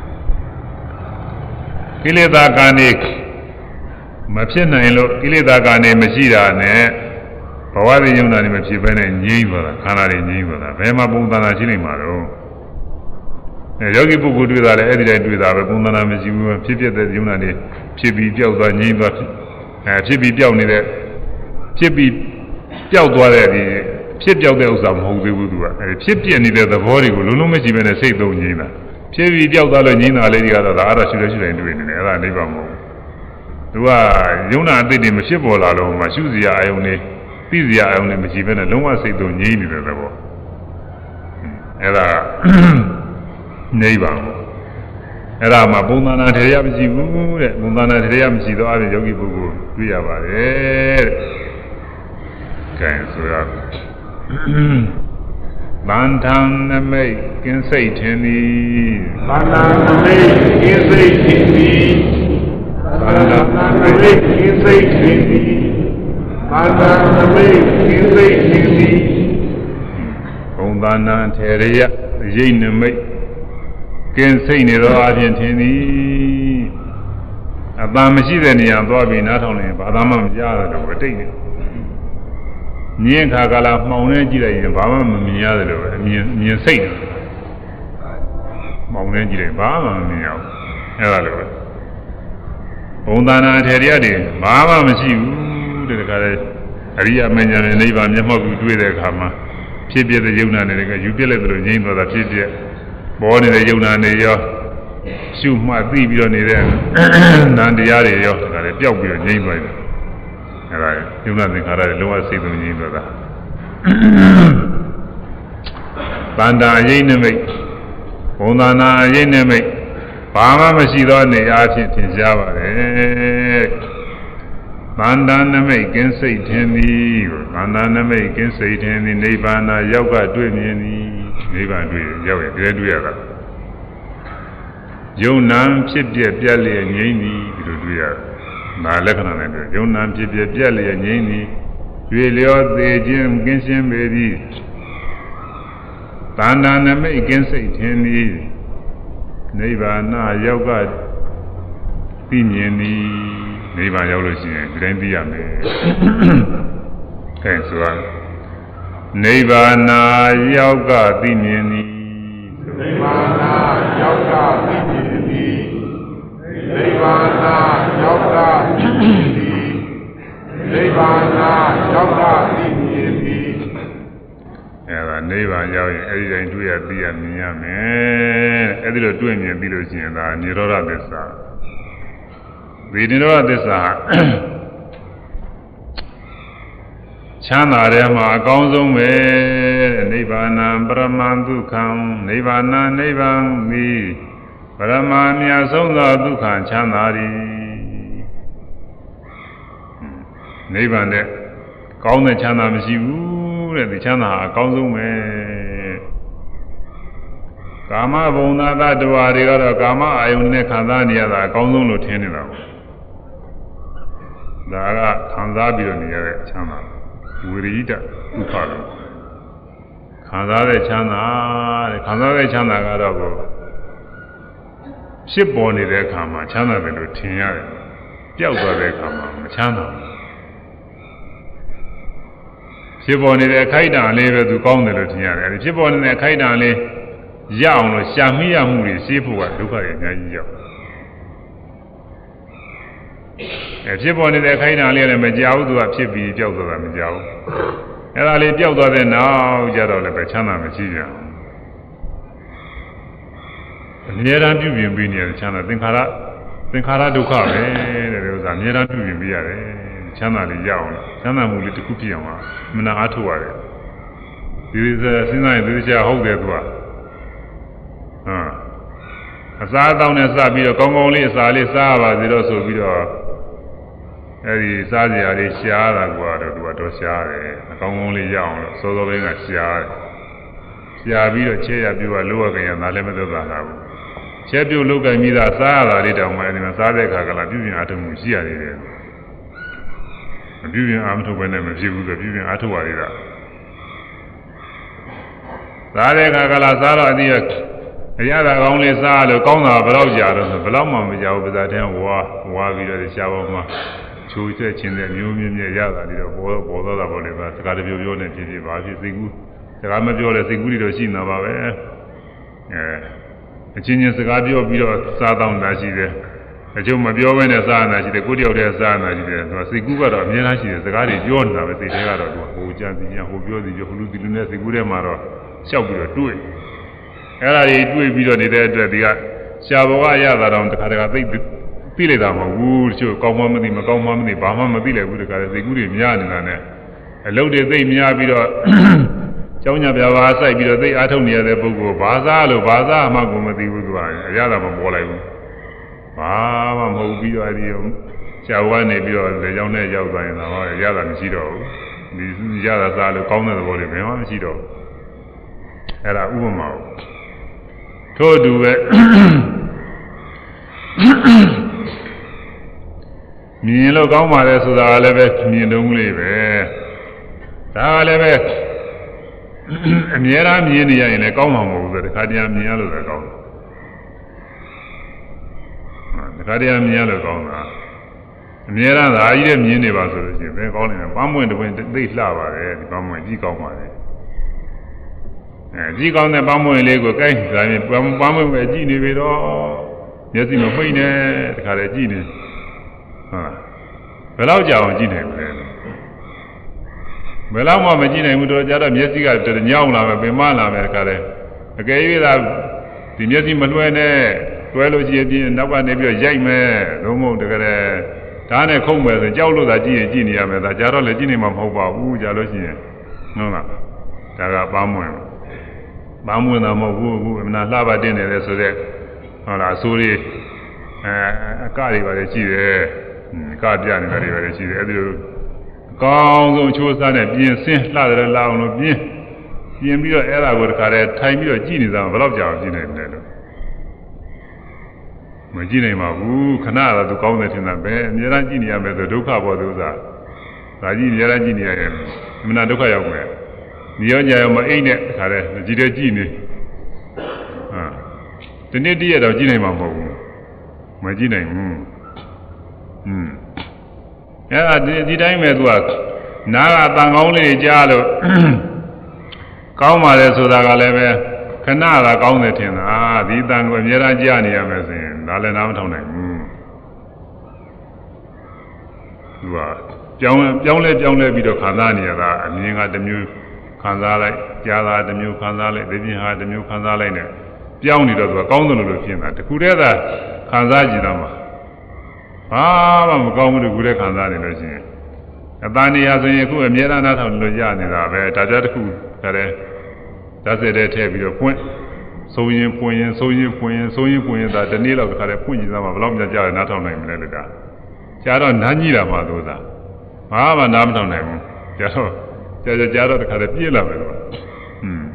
ကိလေသာကံတွေမဖြစ်နိုင်လို့ကိလေသာကံတွေမရှိတာနဲ့ဘဝတွေယုံနာနေမဖြစ်ဘဲနဲ့ငြိမ့်သွားတာခန္ဓာတွေငြိမ့်သွားတာဘယ်မှာပုံသဏ္ဍာန်ရှိနေမှာတော့အဲယောဂီပုဂ္ဂိုလ်တွေ့တာလည်းအဲ့ဒီတိုင်းတွေ့တာပဲပုံသဏ္ဍာန်မရှိဘူးဖြစ်ဖြစ်တဲ့ယုံနာနေဖြစ်ပြီးပျောက်သွားငြိမ့်သွားအဲဖြစ်ပြီးပျောက်နေတဲ့ဖြစ်ပြီးပျောက်သွားတဲ့ဒီဖြစ်ပျောက်တဲ့ဥစ္စာမဟုတ်သေးဘူးသူကအဲဖြစ်ပြနေတဲ့သဘောတွေကိုလုံးလုံးမရှိဘဲနဲ့စိတ်သုံးငြိမ့်တာဖြစ်ပြီးပျောက်သွားလို့ငြိမ့်တာလေးတွေကတော့ဒါအဲ့ဒါရှုလဲရှုတိုင်းတွေ့နေတယ်အဲ့ဒါနိဗ္ဗာန်မဟုတ်ဘူးသူကယုံနာအသိတွေမဖြစ်ပေါ်လာလို့မှရှုစရာအယုံတွေသိစရာအယုံတွေမရှိဘဲနဲ့လုံးဝစိတ်သုံးငြိမ့်နေတဲ့သဘောအဲ့ဒါနိဗ္ဗာန်အဲ့ဒါမှပုံသဏ္ဍာန်ထေရမရှိဘူးတဲ့ပုံသဏ္ဍာန်ထေရမရှိတော့အဲ့ဒီယောဂီပုဂ္ဂိုလ်တွေ့ရပါတယ်တဲ့ကဲဆိုရဗန္ထံနမိတ်ကင်းစိတ်ထင်သည်ဗန္ထံနမိတ်ကင်းစိတ်ထင်သည်ဗန္ထံနမိတ်ကင်းစိတ်ထင်သည်ဗန္ထံနမိတ်ကင်းစိတ်ထင်သည်ပုံသဏ္ဍာန်ထေရရိပ်နမိတ်ကင်းစိတ်နေတော့အပြင်ထင်သည်အတန်မရှိတဲ့နေရာသွားပြီးနားထောင်နေဘာသာမှမကြားရတော့အတိတ်နေမြင်ခါကလာမှောင်နေကြည့်လိုက်ရင်ဘာမှမမြင်ရတယ်လို့ပဲမြင်မြင်စိတ်မှောင်နေကြည့်လိုက်ဘာမှမမြင်ရဘူးအဲ့ဒါလိုပဲဘုံသာနာထေရတွေဘာမှမရှိဘူးတဲ့ခါလေအရိယာမဉ္ဇဉ်နဲ့နိဗ္ဗာန်မျက်မှောက်ကိုတွေ့တဲ့အခါမှာဖြစ်ပြတဲ့ယုံနာတွေကယူပြလိုက်သလိုငြိမ်းသွားတာဖြစ်ပြပေါ်နေတဲ့ယုံနာတွေရောရှုမှတ်သိပြီးတော့နေတဲ့နန္တရားတွေရောဒါလည်းပျောက်ပြီးတော့ငြိမ်းသွားတယ်အဲဒါယုံနာသင်္ခါရတွေလုံးဝစိတ်သုံးငြိမ်းသွားတာဗန္တာအယိနမိတ်ဘုံသာနာအယိနမိတ်ဘာမှမရှိသောနေအားဖြင့်ထင်ရှားပါတယ်ဗန္တာနမိတ်ကင်းစိတ်ထင်သည်ဗန္တာနမိတ်ကင်းစိတ်ထင်သည်နိဗ္ဗာန်ရောက်ကတွေ့မြင်သည်နိဗ္ဗာန်တွေ့ရောက်ရင်တကယ်တွေ့ရတာယုံနာဖြစ်ပြပြက်လျက်ငြိမ့်သည်ဒီလိုတွေ့ရတယ်။ဒါလက္ခဏာနဲ့တွေ့ယုံနာဖြစ်ပြပြက်လျက်ငြိမ့်သည်ရွေလျောသေးခြင်းကင်းရှင်းပေသည်တဏ္ဍာနမိတ်ကင်းစိတ်ထင်သည်နိဗ္ဗာန်ရောက်ကသိမြင်သည်နိဗ္ဗာန်ရောက်လို့ရှိရင်ဒီတိုင်းသိရမယ်။အဲဆိုရနိဗ္ဗာန်ရောက်ကသိမြင်သည်နိဗ္ဗာန်ရောက်ကသိမြင်သည်နိဗ္ဗာန်ရောက်ကသိမြင်သည်နိဗ္ဗာန်ရောက်ကသိမြင်သည်အဲဒါနိဗ္ဗာန်ရောက်ရင်အဲဒီတိုင်းတွေ့ရသိရမြင်ရမယ်အဲဒီလိုတွေ့မြင်ပြီးလို့ရှိရင်ဒါနိရောဓသစ္စာဒီနိရောဓသစ္စာချမ်းသာတယ်မှာအကောင်းဆုံးပဲတဲ့နိဗ္ဗာန်ပရမဒုက္ခံနိဗ္ဗာန်နိဗ္ဗာန်သည်ပရမအမြတ်ဆုံးသောဒုက္ခချမ်းသာသည်နိဗ္ဗာန်တဲ့ကောင်းတဲ့ချမ်းသာမရှိဘူးတဲ့ဒီချမ်းသာအကောင်းဆုံးပဲကာမဘုံသာတ္တဝါတွေကတော့ကာမအာယုန်နဲ့ခံစားနေရတာအကောင်းဆုံးလို့ထင်နေတာပေါ့ဒါကခံစားပြီးတော့နေရတဲ့ချမ်းသာဝိရိဒဥပါဒခံစားတဲ့ချမ်းသာတဲ့ခံစားတဲ့ချမ်းသာကတော့ကိုဖြစ်ပေါ်နေတဲ့အခါမှာချမ်းသာတယ်လို့ထင်ရတယ်ပျောက်သွားတဲ့အခါမှာမချမ်းသာဘူးဖြစ်ပေါ်နေတဲ့အခိုက်အတန့်လေးပဲသူကောင်းတယ်လို့ထင်ရတယ်အဲဒီဖြစ်ပေါ်နေတဲ့အခိုက်အတန့်လေးရအောင်လို့ရှာမိရမှုတွေရှင်းဖို့ကဒုက္ခတွေအများကြီးရောက်အဲဖြစ်ပေါ်နေတဲ့အခိုက်အတန့်လေးလည်းမကြောက်ဘူးသူကဖြစ်ပြီးပျောက်သွားတာမကြောက်ဘူးအဲဒါလေးပျောက်သွားတဲ့နောက်ကျတော့လည်းပဲချမ်းသာမရှိပြန်အမြဲတမ်းပြုပြင်ပြီးနေတဲ့ချမ်းသာသင်္ခါရသင်္ခါရဒုက္ခပဲတဲ့ဒီဥစ္စာအမြဲတမ်းပြုပြင်ပြီးရတယ်ချမ်းသာလေးရအောင်ချမ်းသာမှုလေးတစ်ခုဖြစ်အောင်မနာအားထုတ်ရတယ်ဒီလိုစဉ်းစားရင်သူတရားဟုတ်တယ်သူကဟမ်အစားအသောက်နဲ့စပြီးတော့ကောင်းကောင်းလေးအစာလေးစားရပါစေတော့ဆိုပြီးတော့အဲဒီစားကြရာလေးရှားတာကတော့သူကတော့ရှားတယ်အကောင်းကောင်းလေးရအောင်လို့စောစောပိုင်းကရှားတယ်ရှားပြီးတော့ချဲရပြူကလိုရကြရင်ဒါလည်းမသက်သာဘူးချဲပြူလောက်ကင်ပြီးသားစားရတာလေးတောင်မှအဲဒီမှာစားတဲ့အခါကလာပြုပြင်အားထုတ်မှုရှိရသေးတယ်မပြုပြင်အားမထုတ်ဘဲနဲ့မဖြစ်ဘူးဆိုပြုပြင်အားထုတ်ရသေးတာစားတဲ့အခါကလာစားတော့အတိအရသာကောင်းလေးစားလို့ကောင်းတာဘယ်တော့ကြာတော့ဆိုဘယ်တော့မှမကြောက်ဘူးပါဇာတဲ့ဝါဝါပြီးတော့ရှားပေါ်မှာချိုးချက်ချင်းတဲ့မျိုးမျိုးမြဲရတာပြီးတော့ပေါ်ပေါ်တော့တာပေါ်တယ်ပါစကားတပြောပြောနဲ့ဖြစ်ဖြစ်ပါဖြစ်စိတ်ကူးစကားမပြောလဲစိတ်ကူးတွေတော့ရှိနေတာပါပဲအဲအချင်းချင်းစကားပြောပြီးတော့စားတောင်းတာရှိတယ်အကျုံမပြောဘဲနဲ့စားနေတာရှိတယ်ကိုတယောက်တည်းစားနေတာရှိတယ်သူကစိတ်ကူးကတော့အများကြီးရှိတယ်စကားတွေပြောနေတာပဲစိတ်ထဲကတော့သူကဟိုကြံစီကြဟိုပြောစီကြဟိုလူဒီလူနဲ့စိတ်ကူးထဲမှာတော့လျှောက်ပြီးတော့တွေးအဲ့ဒါတွေတွေးပြီးတော့နေတဲ့အတွက်ဒီကရှားဘဝရတာတော့တခါတခါသိသိလိုက်တာမဟုတ်ဘူးတချို့ကောင်းမှမသိမကောင်းမှမသိဘာမှမသိလိုက်ဘူးတခါတည်းစိတ်ကူးတွေများနေတာနဲ့အလုပ်တွေသိများပြီးတော့ကျောင်းညပြပါစိုက်ပြီးတော့သိအားထုတ်နေရတဲ့ပုဂ္ဂိုလ်ဘာသာလို့ဘာသာမှကိုမသိဘူးသူကအရသာမပေါ်လိုက်ဘူးဘာမှမဟုတ်ပြီးတော့အဲဒီရှားဘဝနေပြီးတော့လေကြောင်းနဲ့ရောက်သွားရင်တော့ရတာမရှိတော့ဘူးဒီရတာစားလို့ကောင်းတဲ့သဘောတွေဘယ်မှမရှိတော့ဘူးအဲ့ဒါဥပမာထို့အတူပဲမြင်လို့ကောင်းပါလေဆိုတာလည်းပဲမြင်တုံးလေးပဲဒါလည်းပဲအမြဲတမ်းမြင်နေရရင်လည်းကောင်းမှာမဟုတ်ဘူးဆိုတခါတည်းမြင်ရလို့လည်းကောင်းတယ်တခါတည်းမြင်ရလို့ကောင်းတာမြဲတမ်းသာကြီးတဲ့မြင်းနေပါဆိုလို့ရှိရင်ဘယ်ကောင်းနေလဲပန်းမွင့်တစ်ပွင့်သိလှပါတယ်ဒီပန်းမွင့်ကြီးကောင်းပါတယ်အဲကြီးကောင်းတဲ့ပန်းမွင့်လေးကိုကိုင်းဒါရင်ပန်းမွင့်ပဲကြည့်နေပြီတော့မျက်စိမမှိတ်နဲ့တခါတည်းကြည့်နေဟုတ်ဘယ်တော့ကြာအောင်ကြည့်နိုင်မလဲဘယ်တော့မှမကြည့်နိုင်ဘူးတော့ကြာတော့မျက်စိကတညောင်းလာမယ်ပင်မလာမယ်တခါတည်းအကယ်၍သာဒီမျက်စိမလွှဲနဲ့တွဲလို့ရှိရင်နောက်ကနေပြီးတော့ရိုက်မယ်လုံးမဟုတ်တကယ်ဒါနဲ့ခုံမယ်ဆိုကြောက်လို့သာကြည့်ရင်ကြည့်နေရမယ်ဒါကြာတော့လည်းကြည့်နေမှာမဟုတ်ပါဘူးကြာလို့ရှိရင်ဟုတ်လားဒါကပန်းမွင့်ပန်းမွင့်တာမဟုတ်ဘူးအခုအမနာလှပတင်နေတယ်ဆိုတော့ဟုတ်လားအစိုးရအဲအကတွေပါလေရှိတယ်အကပြနေတာတွေပါလေရှိတယ်အဲဒီလိုအကောင်းဆုံးချိုးစားနဲ့ပြင်ဆင်းလှတယ်လှအောင်လို့ပြင်ပြင်ပြီးတော့အဲ့ဒါကိုတခါတည်းထိုင်ပြီးတော့ကြည့်နေသားဘယ်တော့ကြာအောင်ကြည့်နိုင်မလဲလို့မကြည့်နိုင်ပါဘူးခဏတော့သူကောင်းတယ်ထင်တာပဲအများအားကြည့်နေရမယ်ဆိုဒုက္ခပေါ်သူစားဒါကြည့်နေရတာကြည့်နေရရင်အမှန်ဒုက္ခရောက်မယ်ဒီရောကြာရောမအိတ်နဲ့တခါတည်းကြည့်တယ်ကြည့်နေဟာဒီနေ့တည့်ရတော့ကြည့်နိုင်မှာမဟုတ်ဘူးမကြည့်နိုင်ဘူးอืมအဲ့ဒါဒီဒီတိုင်းပဲသူကနားကတန်ကောင်းလေးကြားလို့ကောင်းပါလေဆိုတာကလည်းပဲခဏသာကောင်းတယ်ထင်တာဒီတန်ကိုအများအားကြားနေရမယ်ဆိုရင်ဒါလည်းနားမထောင်နိုင်ဘူးသူကပြောင်းပြောင်းလဲပြောင်းလဲပြီးတော့ခံစားနေရတာအမြင်ကတစ်မျိုးခံစားလိုက်ကြားတာတစ်မျိုးခံစားလိုက်သိပြင်ဟာတစ်မျိုးခံစားလိုက်နဲ့ပြောင်းနေတော့သူကကောင်းတယ်လို့ဖြစ်နေတာတခုတည်းသာခံစားကြည့်တော့မှဘာမှမကောင်းဘူးတခုတည်းခံစားနေလို့ရှိရင်အတန်နေရဆိုရင်အခုအမြဲတမ်းနားထောင်လို့ရနေတာပဲဒါကြတစ်ခုဒါလည်းဓာတ်စက်တဲ့ထည့်ပြီးတော့ဖွင့်ဆုံးရင်ဖွင့်ရင်ဆုံးရင်ဖွင့်ရင်ဆုံးရင်ဖွင့်ရင်ဒါဒီနေ့တော့ခါတယ်ဖွင့်ကြည့်သားမှာဘယ်တော့မှကြားရနားထောင်နိုင်မလဲလို့ဒါကြားတော့နားကြီးတာမှသို့သာဘာမှနားမထောင်နိုင်ဘူးကြားတော့ကြားကြားကြားတော့တခါတယ်ပြည့်လာမယ်လို့อืม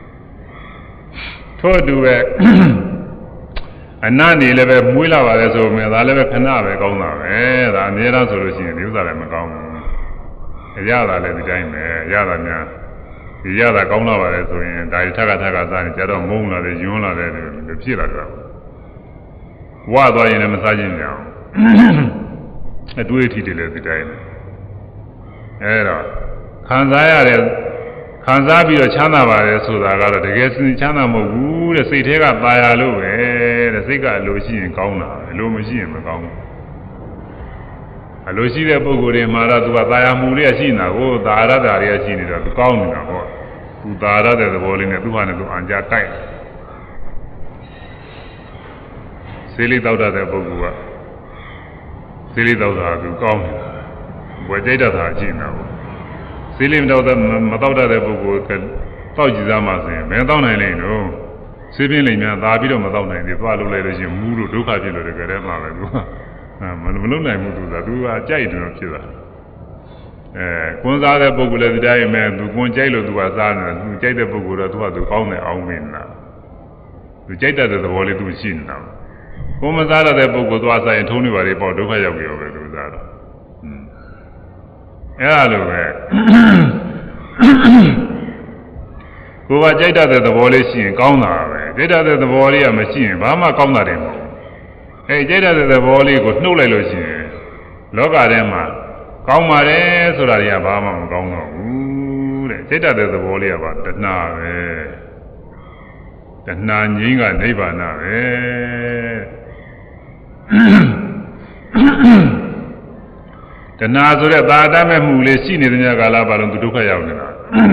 ထို့တူပဲအနတ်နေလည်းပဲမွေးလာပါလေဆိုမှဒါလည်းပဲခဏပဲကောင်းတာပဲဒါအများအားဆိုလို့ရှိရင်ဒီဥစ္စာလည်းမကောင်းဘူးအရသာလည်းဒီတိုင်းပဲရတာများဒီရတာကောင်းလာပါလေဆိုရင်ဒါထက်ကထက်ကစားနေကြတော့မုန်းလာတယ်ယွန်းလာတယ်လို့ဖြစ်လာတော့ဝါသွားရင်လည်းမစားခြင်းကြအောင်အတွေးအထိတွေလည်းဒီတိုင်းပဲအဲတော့ခံစားရတဲ့ခံစားပြီးတော့ချမ်းသာပါတယ်ဆိုတာကတော့တကယ်စင်ချမ်းသာမဟုတ်ဘူးတဲ့စိတ်ထဲကตายရလို့ပဲတဲ့စိတ်ကအလိုရှိရင်ကောင်းတာအလိုမရှိရင်မကောင်းဘူးအလိုရှိတဲ့ပုဂ္ဂိုလ်တွေမှာတော့သူကตายရမှုလေးရှိနေတာကိုသာရတာတွေရှိနေတော့သူကောင်းနေတာပေါ့သူသာရတဲ့သဘောလေးနဲ့သူဟာနဲ့သူအံကြတိုက်စေလိတောက်တဲ့ပုဂ္ဂိုလ်ကစေလိတောက်တာသူကောင်းနေတာဘွယ်ကြိတ်တတ်တာရှိနေတာပေါ့စေလိမတောက်တဲ့မတောက်တဲ့ပုဂ္ဂိုလ်ကတောက်ကြည့်သားမှဆိုရင်ဘယ်တောက်နိုင်လဲတော့စေပြင်းလိမ်များသာပြီးတော့မတောက်နိုင်သေးသွားလို့လိုက်လို့ရှိရင်မူးလို့ဒုက္ခဖြစ်လို့တကယ်တည်းမှပဲသူကမလုံးနိုင်ဘူးသူကသူကကြိုက်တယ်ဖြစ်တာအဲကွန်းစားတဲ့ပုဂ္ဂိုလ်လည်းဒီတိုင်းပဲသူကွန်းကြိုက်လို့သူကစားနေတယ်သူကြိုက်တဲ့ပုဂ္ဂိုလ်တော့သူကသူကောင်းတယ်အောင်မင်းလားသူကြိုက်တဲ့သဘောလေးသူရှိနေတာကွန်းမစားတဲ့ပုဂ္ဂိုလ်သွားစားရင်ထုံးနေပါလေပေါ့ဒုက္ခရောက်ပြီပဲသူစားတော့အဲလိုပဲကိုယ်ကကြိုက်တဲ့သဘောလေးရှိရင်ကောင်းတာပဲကြိုက်တဲ့သဘောလေးကမရှိရင်ဘာမှကောင်းတာတယ်မဟုတ်ဘူးအဲကြိုက်တဲ့သဘောလေးကိုနှုတ်လိုက်လို့ရှိရင်လောကထဲမှာကောင်းပါတယ်ဆိုတာတွေကဘာမှမကောင်းတော့ဘူးတဲ့စိတ်တတ်တဲ့သဘောလေးကပါတဏှာပဲတဏှာငြိမ်းကနိဗ္ဗာန်ပဲတဏှာဆိုတဲ့သာတတ်မဲ့မှုလေးရှိနေတဲ့ညကာလပါလုံးသူဒုက္ခရောက်နေတာ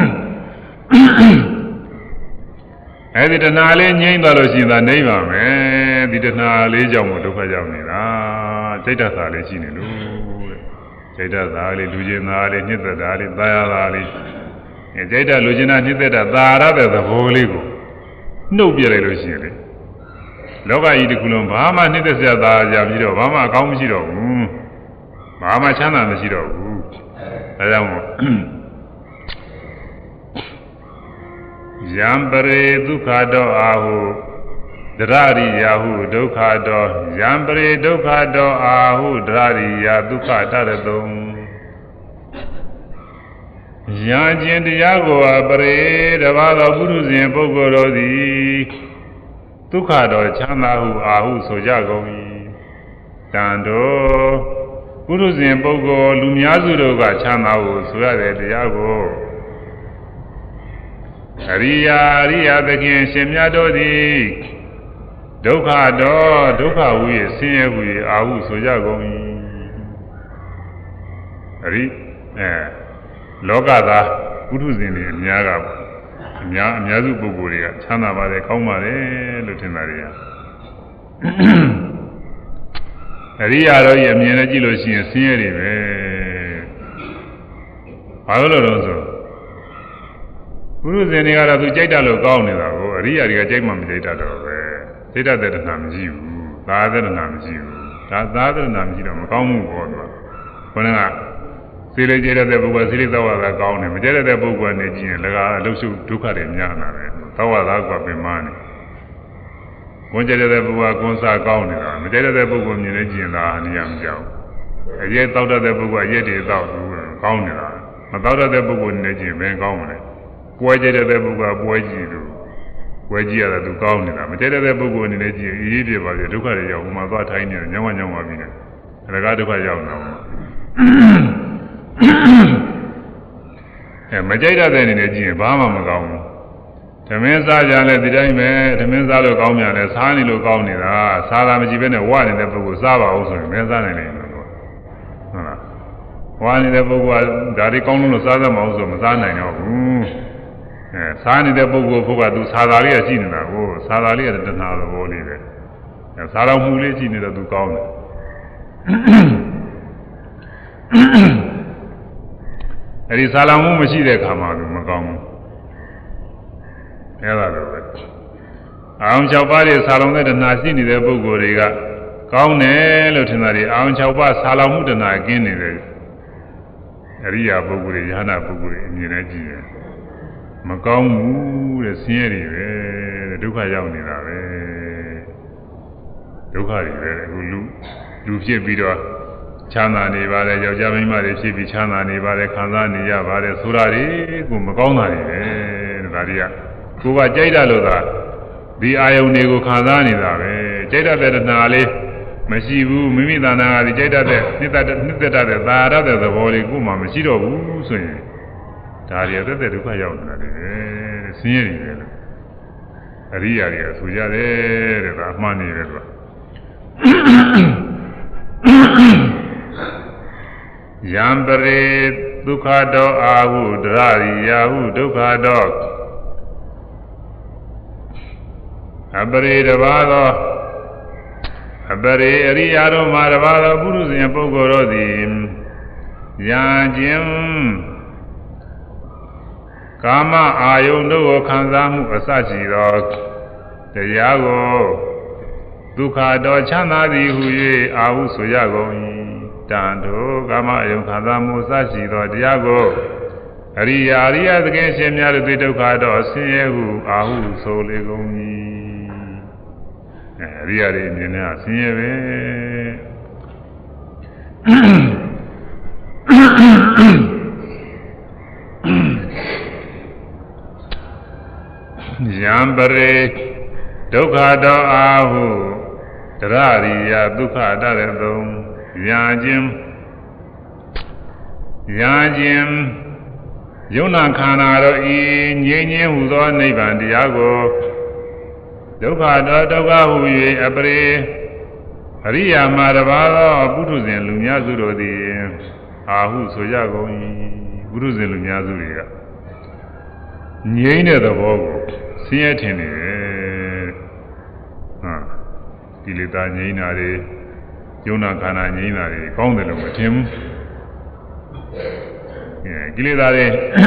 အဲဒီတဏှာလေးငြိမ်းသွားလို့ရှိရင်သာနိဗ္ဗာန်ပဲဒီတဏှာလေးကြောင့်မို့ဒုက္ခရောက်နေတာစိတ်တတ်တာလေးရှိနေလို့စိတ်ဓာတ်သားလေးလူကျင်သားလေးနှစ်သက်သားလေးသာယာသားလေးအဲစိတ်ဓာတ်လူကျင်တာနှစ်သက်တာသာရတဲ့သဘောလေးကိုနှုတ်ပြလိုက်လို့ရှိရင်လေလောကကြီးတစ်ခုလုံးဘာမှနှစ်သက်စရာသာကြပြီးတော့ဘာမှအကောင်းမရှိတော့ဘူးဘာမှချမ်းသာမရှိတော့ဘူးဒါကြောင့်မို့ယံပရေဒုက္ခတောအာဟုဒရရိယာဟုဒုက္ခတောယံပရိဒုက္ခတောအာဟုဒရရိယာဒုက္ခတရတုံယံကျင်တရားကိုအပရိတဘာသောပုရုဇဉ်ပုဂ္ဂိုလ်တို့သည်ဒုက္ခတောချမ်းသာဟုအာဟုဆိုကြကုန်၏တန်တော်ပုပုရုဇဉ်ပုဂ္ဂိုလ်လူများစုတို့ကချမ်းသာကိုဆိုရတဲ့တရားကိုအရိယာအရိယာသခင်ရှင်မြတ်တို့သည်ဒုက္ခတော့ဒုက္ခဝိရဆင်းရဲဝိရအာဟုဆိုကြကုန်၏အရိအဲလောကသားပုထုဇဉ်တွေအများကအများအများစုပုဂ္ဂိုလ်တွေကချမ်းသာပါတယ်ကောင်းပါတယ်လို့ထင်တာတွေက အရိယာတို့ရဲ့အမြင်နဲ့ကြည့်လို့ရှိရင်ဆင်းရဲတွေပဲဘာလို့လဲတော့ဆိုပုရုဇဉ်တွေကတော့သူကြိုက်တယ်လို့ကောင်းနေတာကိုအရိယာတွေကကြိုက်မှမကြိုက်တတ်တော့ပဲစိတ်တသက်တနာမရှိဘူးသာသနာမရှိဘူးဒါသာသနာမရှိတော့မကောင်းဘူးပေါ့ကွာခொနကစိလေကြတဲ့ပုဂ္ဂိုလ်စိလေသောဝါဒကောင်းတယ်မကြတဲ့ပုဂ္ဂိုလ်နဲ့ကြည့်ရင်လည်းကအလုရှုဒုက္ခတွေများလာတယ်သောဝါဒကပင်မနေကိုယ်ကြတဲ့ပုဂ္ဂိုလ်ကကိုယ်စားကောင်းနေတာမကြတဲ့ပုဂ္ဂိုလ်မြင်နေကြည့်ရင်လားအနည်းမကြောက်အရေးတောက်တဲ့ပုဂ္ဂိုလ်ကရက်တွေတောက်ဘူးကောင်းနေတာမတောက်တဲ့ပုဂ္ဂိုလ်နဲ့ကြည့်ဘယ်ကောင်းမလဲပွဲကြတဲ့ပုဂ္ဂိုလ်ကပွဲကြည့်လို့ပွဲကြည့်ရတာသူကောင်းနေတာမကြတဲ့ပုဂ္ဂိုလ်အနေနဲ့ကြည့်အေးပြပါပြီဒုက္ခတွေရောက်မှသွားထိုင်းနေညောင်းဝညောင်းပါပြီနဲ့ဒါကဒုက္ခရောက်နေတာအဲမကြိုက်တဲ့အနေနဲ့ကြည့်ရင်ဘာမှမကောင်းဘူးသမင်းစားကြလဲဒီတိုင်းပဲသမင်းစားလို့ကောင်းပြန်လဲစားနေလို့ကောင်းနေတာစားတာမကြည့်ပဲနဲ့ဝနေတဲ့ပုဂ္ဂိုလ်စားပါအောင်ဆိုရင်မင်းစားနိုင်လိမ့်မယ်လို့ဟုတ်လားဝါနေတဲ့ပုဂ္ဂိုလ်ကဒါတွေကောင်းလို့စားသမှာအောင်ဆိုမစားနိုင်တော့ဘူးအဲစားနေတဲ့ပုဂ္ဂိုလ်ဘုကသူစားတာလေးကရှိနေတာကိုစားတာလေးကတဏှာသဘောလေးပဲအဲစားတော်မူလေးရှိနေတော့သူကောင်းတယ်အဲဒီစားလောင်မှုမရှိတဲ့ခါမှသူမကောင်းဘူးအဲ့ဒါလိုပဲအောင်၆ပါးရဲ့ဆာလောင်တဲ့တဏှာရှိနေတဲ့ပုဂ္ဂိုလ်တွေကကောင်းတယ်လို့ထင်တာတွေအောင်၆ပါးဆာလောင်မှုတဏှာကင်းနေတယ်အရိယာပုဂ္ဂိုလ်တွေယဟနာပုဂ္ဂိုလ်တွေအမြင်နဲ့ကြည့်ရင်မကောင်းဘူးတဲ့ဆင်းရဲတွေပဲတဲ့ဒုက္ခရောက်နေတာပဲဒုက္ခတွေပဲအခုလူလူဖြစ်ပြီးတော့ချမ်းသာနေပါတယ်ယောက်ျားမိန်းမတွေဖြစ်ပြီးချမ်းသာနေပါတယ်ခံစားနေရပါတယ်ဆိုတာတွေကိုမကောင်းတာတွေပဲတဲ့ဒါတွေကကိုယ်ကကြိုက်တယ်လို့သာဒီအာယုန်တွေကိုခံစားနေတာပဲကြိုက်တဲ့တဏှာလေးမရှိဘူးမိမိတဏှာကဒီကြိုက်တဲ့နှစ်သက်နှစ်သက်တဲ့သာရတဲ့သဘောလေးကိုမှမရှိတော့ဘူးဆိုရင်ဒါရီသက်သက်ဒုက္ခရောက်နေတာလေဆင်းရဲနေတယ်လို့အရိယာတွေကဆိုကြတယ်တဲ့ဒါအမှန်နေတယ်လို့ယံပရိဒုက္ခတောအာဟုဒရရိယာဟုဒုက္ခတောအပရိတဘာသောအပရိအရိယာတို့မှာတဘာသောပုရုဇဉ်ပုဂ္ဂိုလ်တို့သည်ယာခြင်းကာမအာယုန်တို့ကိုခံစားမှုအစရှိသောတရားကိုဒုက္ခတော်ချမ်းသာသည်ဟု၍အာဟုဆိုရကုန်၏တန်တို့ကာမအာယုန်ခံစားမှုအစရှိသောတရားကိုအရိယာအရိယသခင်ရှင်များတို့ဒုက္ခတော်ဆင်းရဲဟုအာဟုဆိုလေကုန်၏အရိယာတွေမြင်နေတာဆင်းရဲပဲယံပရိဒုက္ခတောအာဟုတရရိယဒုက္ခတရတုံယာခြင်းယာခြင်းယုံနာခန္ဓာတို့ဤငြိမ်းခြင်းဟူသောနိဗ္ဗာန်တရားကိုဒုက္ခတောဒုက္ခဟူ၍အပရိအရိယာမှာတပါးသောပုထုဇဉ်လူများစုတို့သည်အာဟုဆိုကြကုန်၏ပုထုဇဉ်လူများစုတွေကငြိမ်းတဲ့သဘောကိုဆင်းရဲထင်နေတယ်ဟာကိလေသာငြိမ်းတာတွေယုံနာခန္ဓာငြိမ်းတာတွေကောင်းတယ်လို့မထင်ဘူးအဲကိလေသာတွေ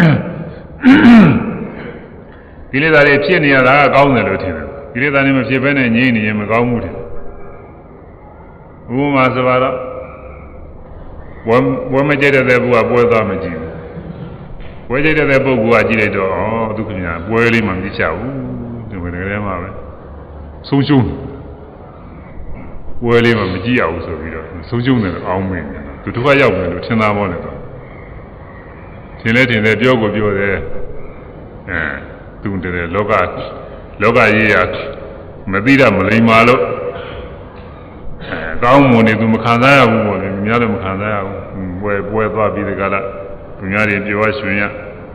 ကိလေသာတွေဖြစ်နေရတာကကောင်းတယ်လို့ထင်တယ်ကိလေသာတွေမဖြစ်ဘဲနဲ့ငြိမ်းနေရင်မကောင်းဘူးတဲ့ဥပမာဆိုတော့ဝဲဝဲမကြတဲ့ဘုရားပွဲသွားမကြည့်ဘူးဝဲကြတဲ့ပုဂ္ဂိုလ်ကကြည့်လိုက်တော့ဩဒုက္ခညာပွဲလေးမှမကြည့်ချဘူးဒီလိုတကယ်မှပဲဆုံးရှုံးပွဲလေးမှမကြည့်ရဘူးဆိုပြီးတော့ဆုံးရှုံးတယ်အောင်းမင်းသူဒုက္ခရောက်တယ်လို့ထင်သားပေါ်တယ်တော့ထင်လဲထင်တယ်ပြောကိုပြောတယ်အဲသူတည်းလောကလောကကြီးရမသိတာမလိမ္မာလို့အဲကောင်းမွန်နေသူမခံစားရဘူးပေါ့လေများလည်းမခံစားရဘူးပွဲပွဲသွားပြီးတဲ့ကလာသူများတွေပြောရွှင်ရ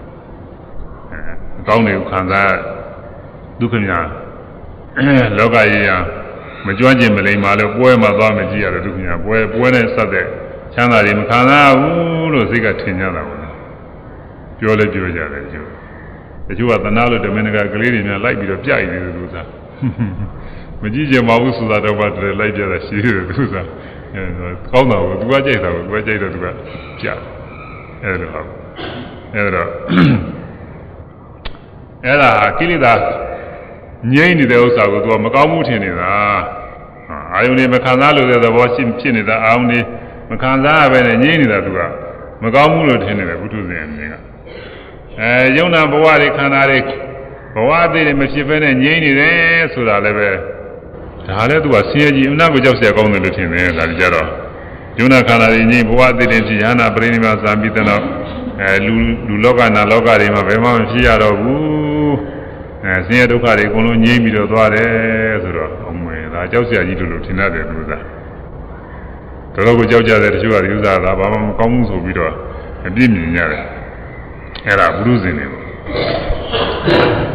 အကောင်းတွေကိုခံစားဒုက္ခများလောကကြီးရာမကြွကျင်မလိမ္မာလို့ပွဲမှာသွားမကြည့်ရတဲ့ဒုက္ခများပွဲပွဲနဲ့ဆက်တဲ့ချမ်းသာတွေမခံစားဘူးလို့စိတ်ကထင်ကြတာပေါ့ပြောလဲပြောကြတယ်ကျိုးတချို့ကသနာလို့ဓမင်းကကလေးတွေများလိုက်ပြီးတော့ပြိုက်နေတယ်သူစားမကြည့်ကြပါဘူးဆိုတာတော့ပါတယ်လိုက်ကြတာရှိတယ်သူစားအဲကောင်းတာကိုသူကကြိုက်တာကိုသူကကြိုက်တော့သူကပြအဲလိုဟုတ်အဲတော့အဲ့ဒါကိလေသာငြိမ့်နေတဲ့ဥစ္စာကိုသူကမကောင်းမှုထင်နေတာအာယုန်တွေမခံစားလို့တဲ့သဘောရှိဖြစ်နေတာအာယုန်တွေမခံစားရပဲနဲ့ငြိမ့်နေတာသူကမကောင်းမှုလို့ထင်နေတယ်ဘုထုဇဉ်အမြင်ကအဲယုံနာဘဝတွေခန္ဓာတွေဘဝအသေးတွေမဖြစ်ဘဲနဲ့ငြိမ့်နေတယ်ဆိုတာလည်းပဲဒါလည်းသူကဆင်းရဲကြီးအနာကိုကြောက်เสียကောင်းတယ်လို့ထင်တယ်ဒါကြတော့ယုံနာခန္ဓာတွေငြိမ့်ဘဝအသေးတွေဖြစ်ရဟနာပရိနိဗ္ဗာန်စံပြီးတဲ့တော့အဲလူလူလောကနာလောကတွေမှာဘယ်မှမဖြစ်ရတော့ဘူးအဲဆင်းရဲဒုက္ခတွေအကုန်လုံးငြိမ့်ပြီးတော့သွားတယ်ဆိုတော့အမွေဒါကြောက်เสียကြီးလို့လို့ထင်ရတယ်သူကတော်တော်ကိုကြောက်ကြတဲ့တချို့ကဒီဥစ္စာကဘာမှမကောင်းဘူးဆိုပြီးတော့အပြည့်မြင်ရတယ်အဲ့ဒါဘုရုဇဉ်တွေပေါ့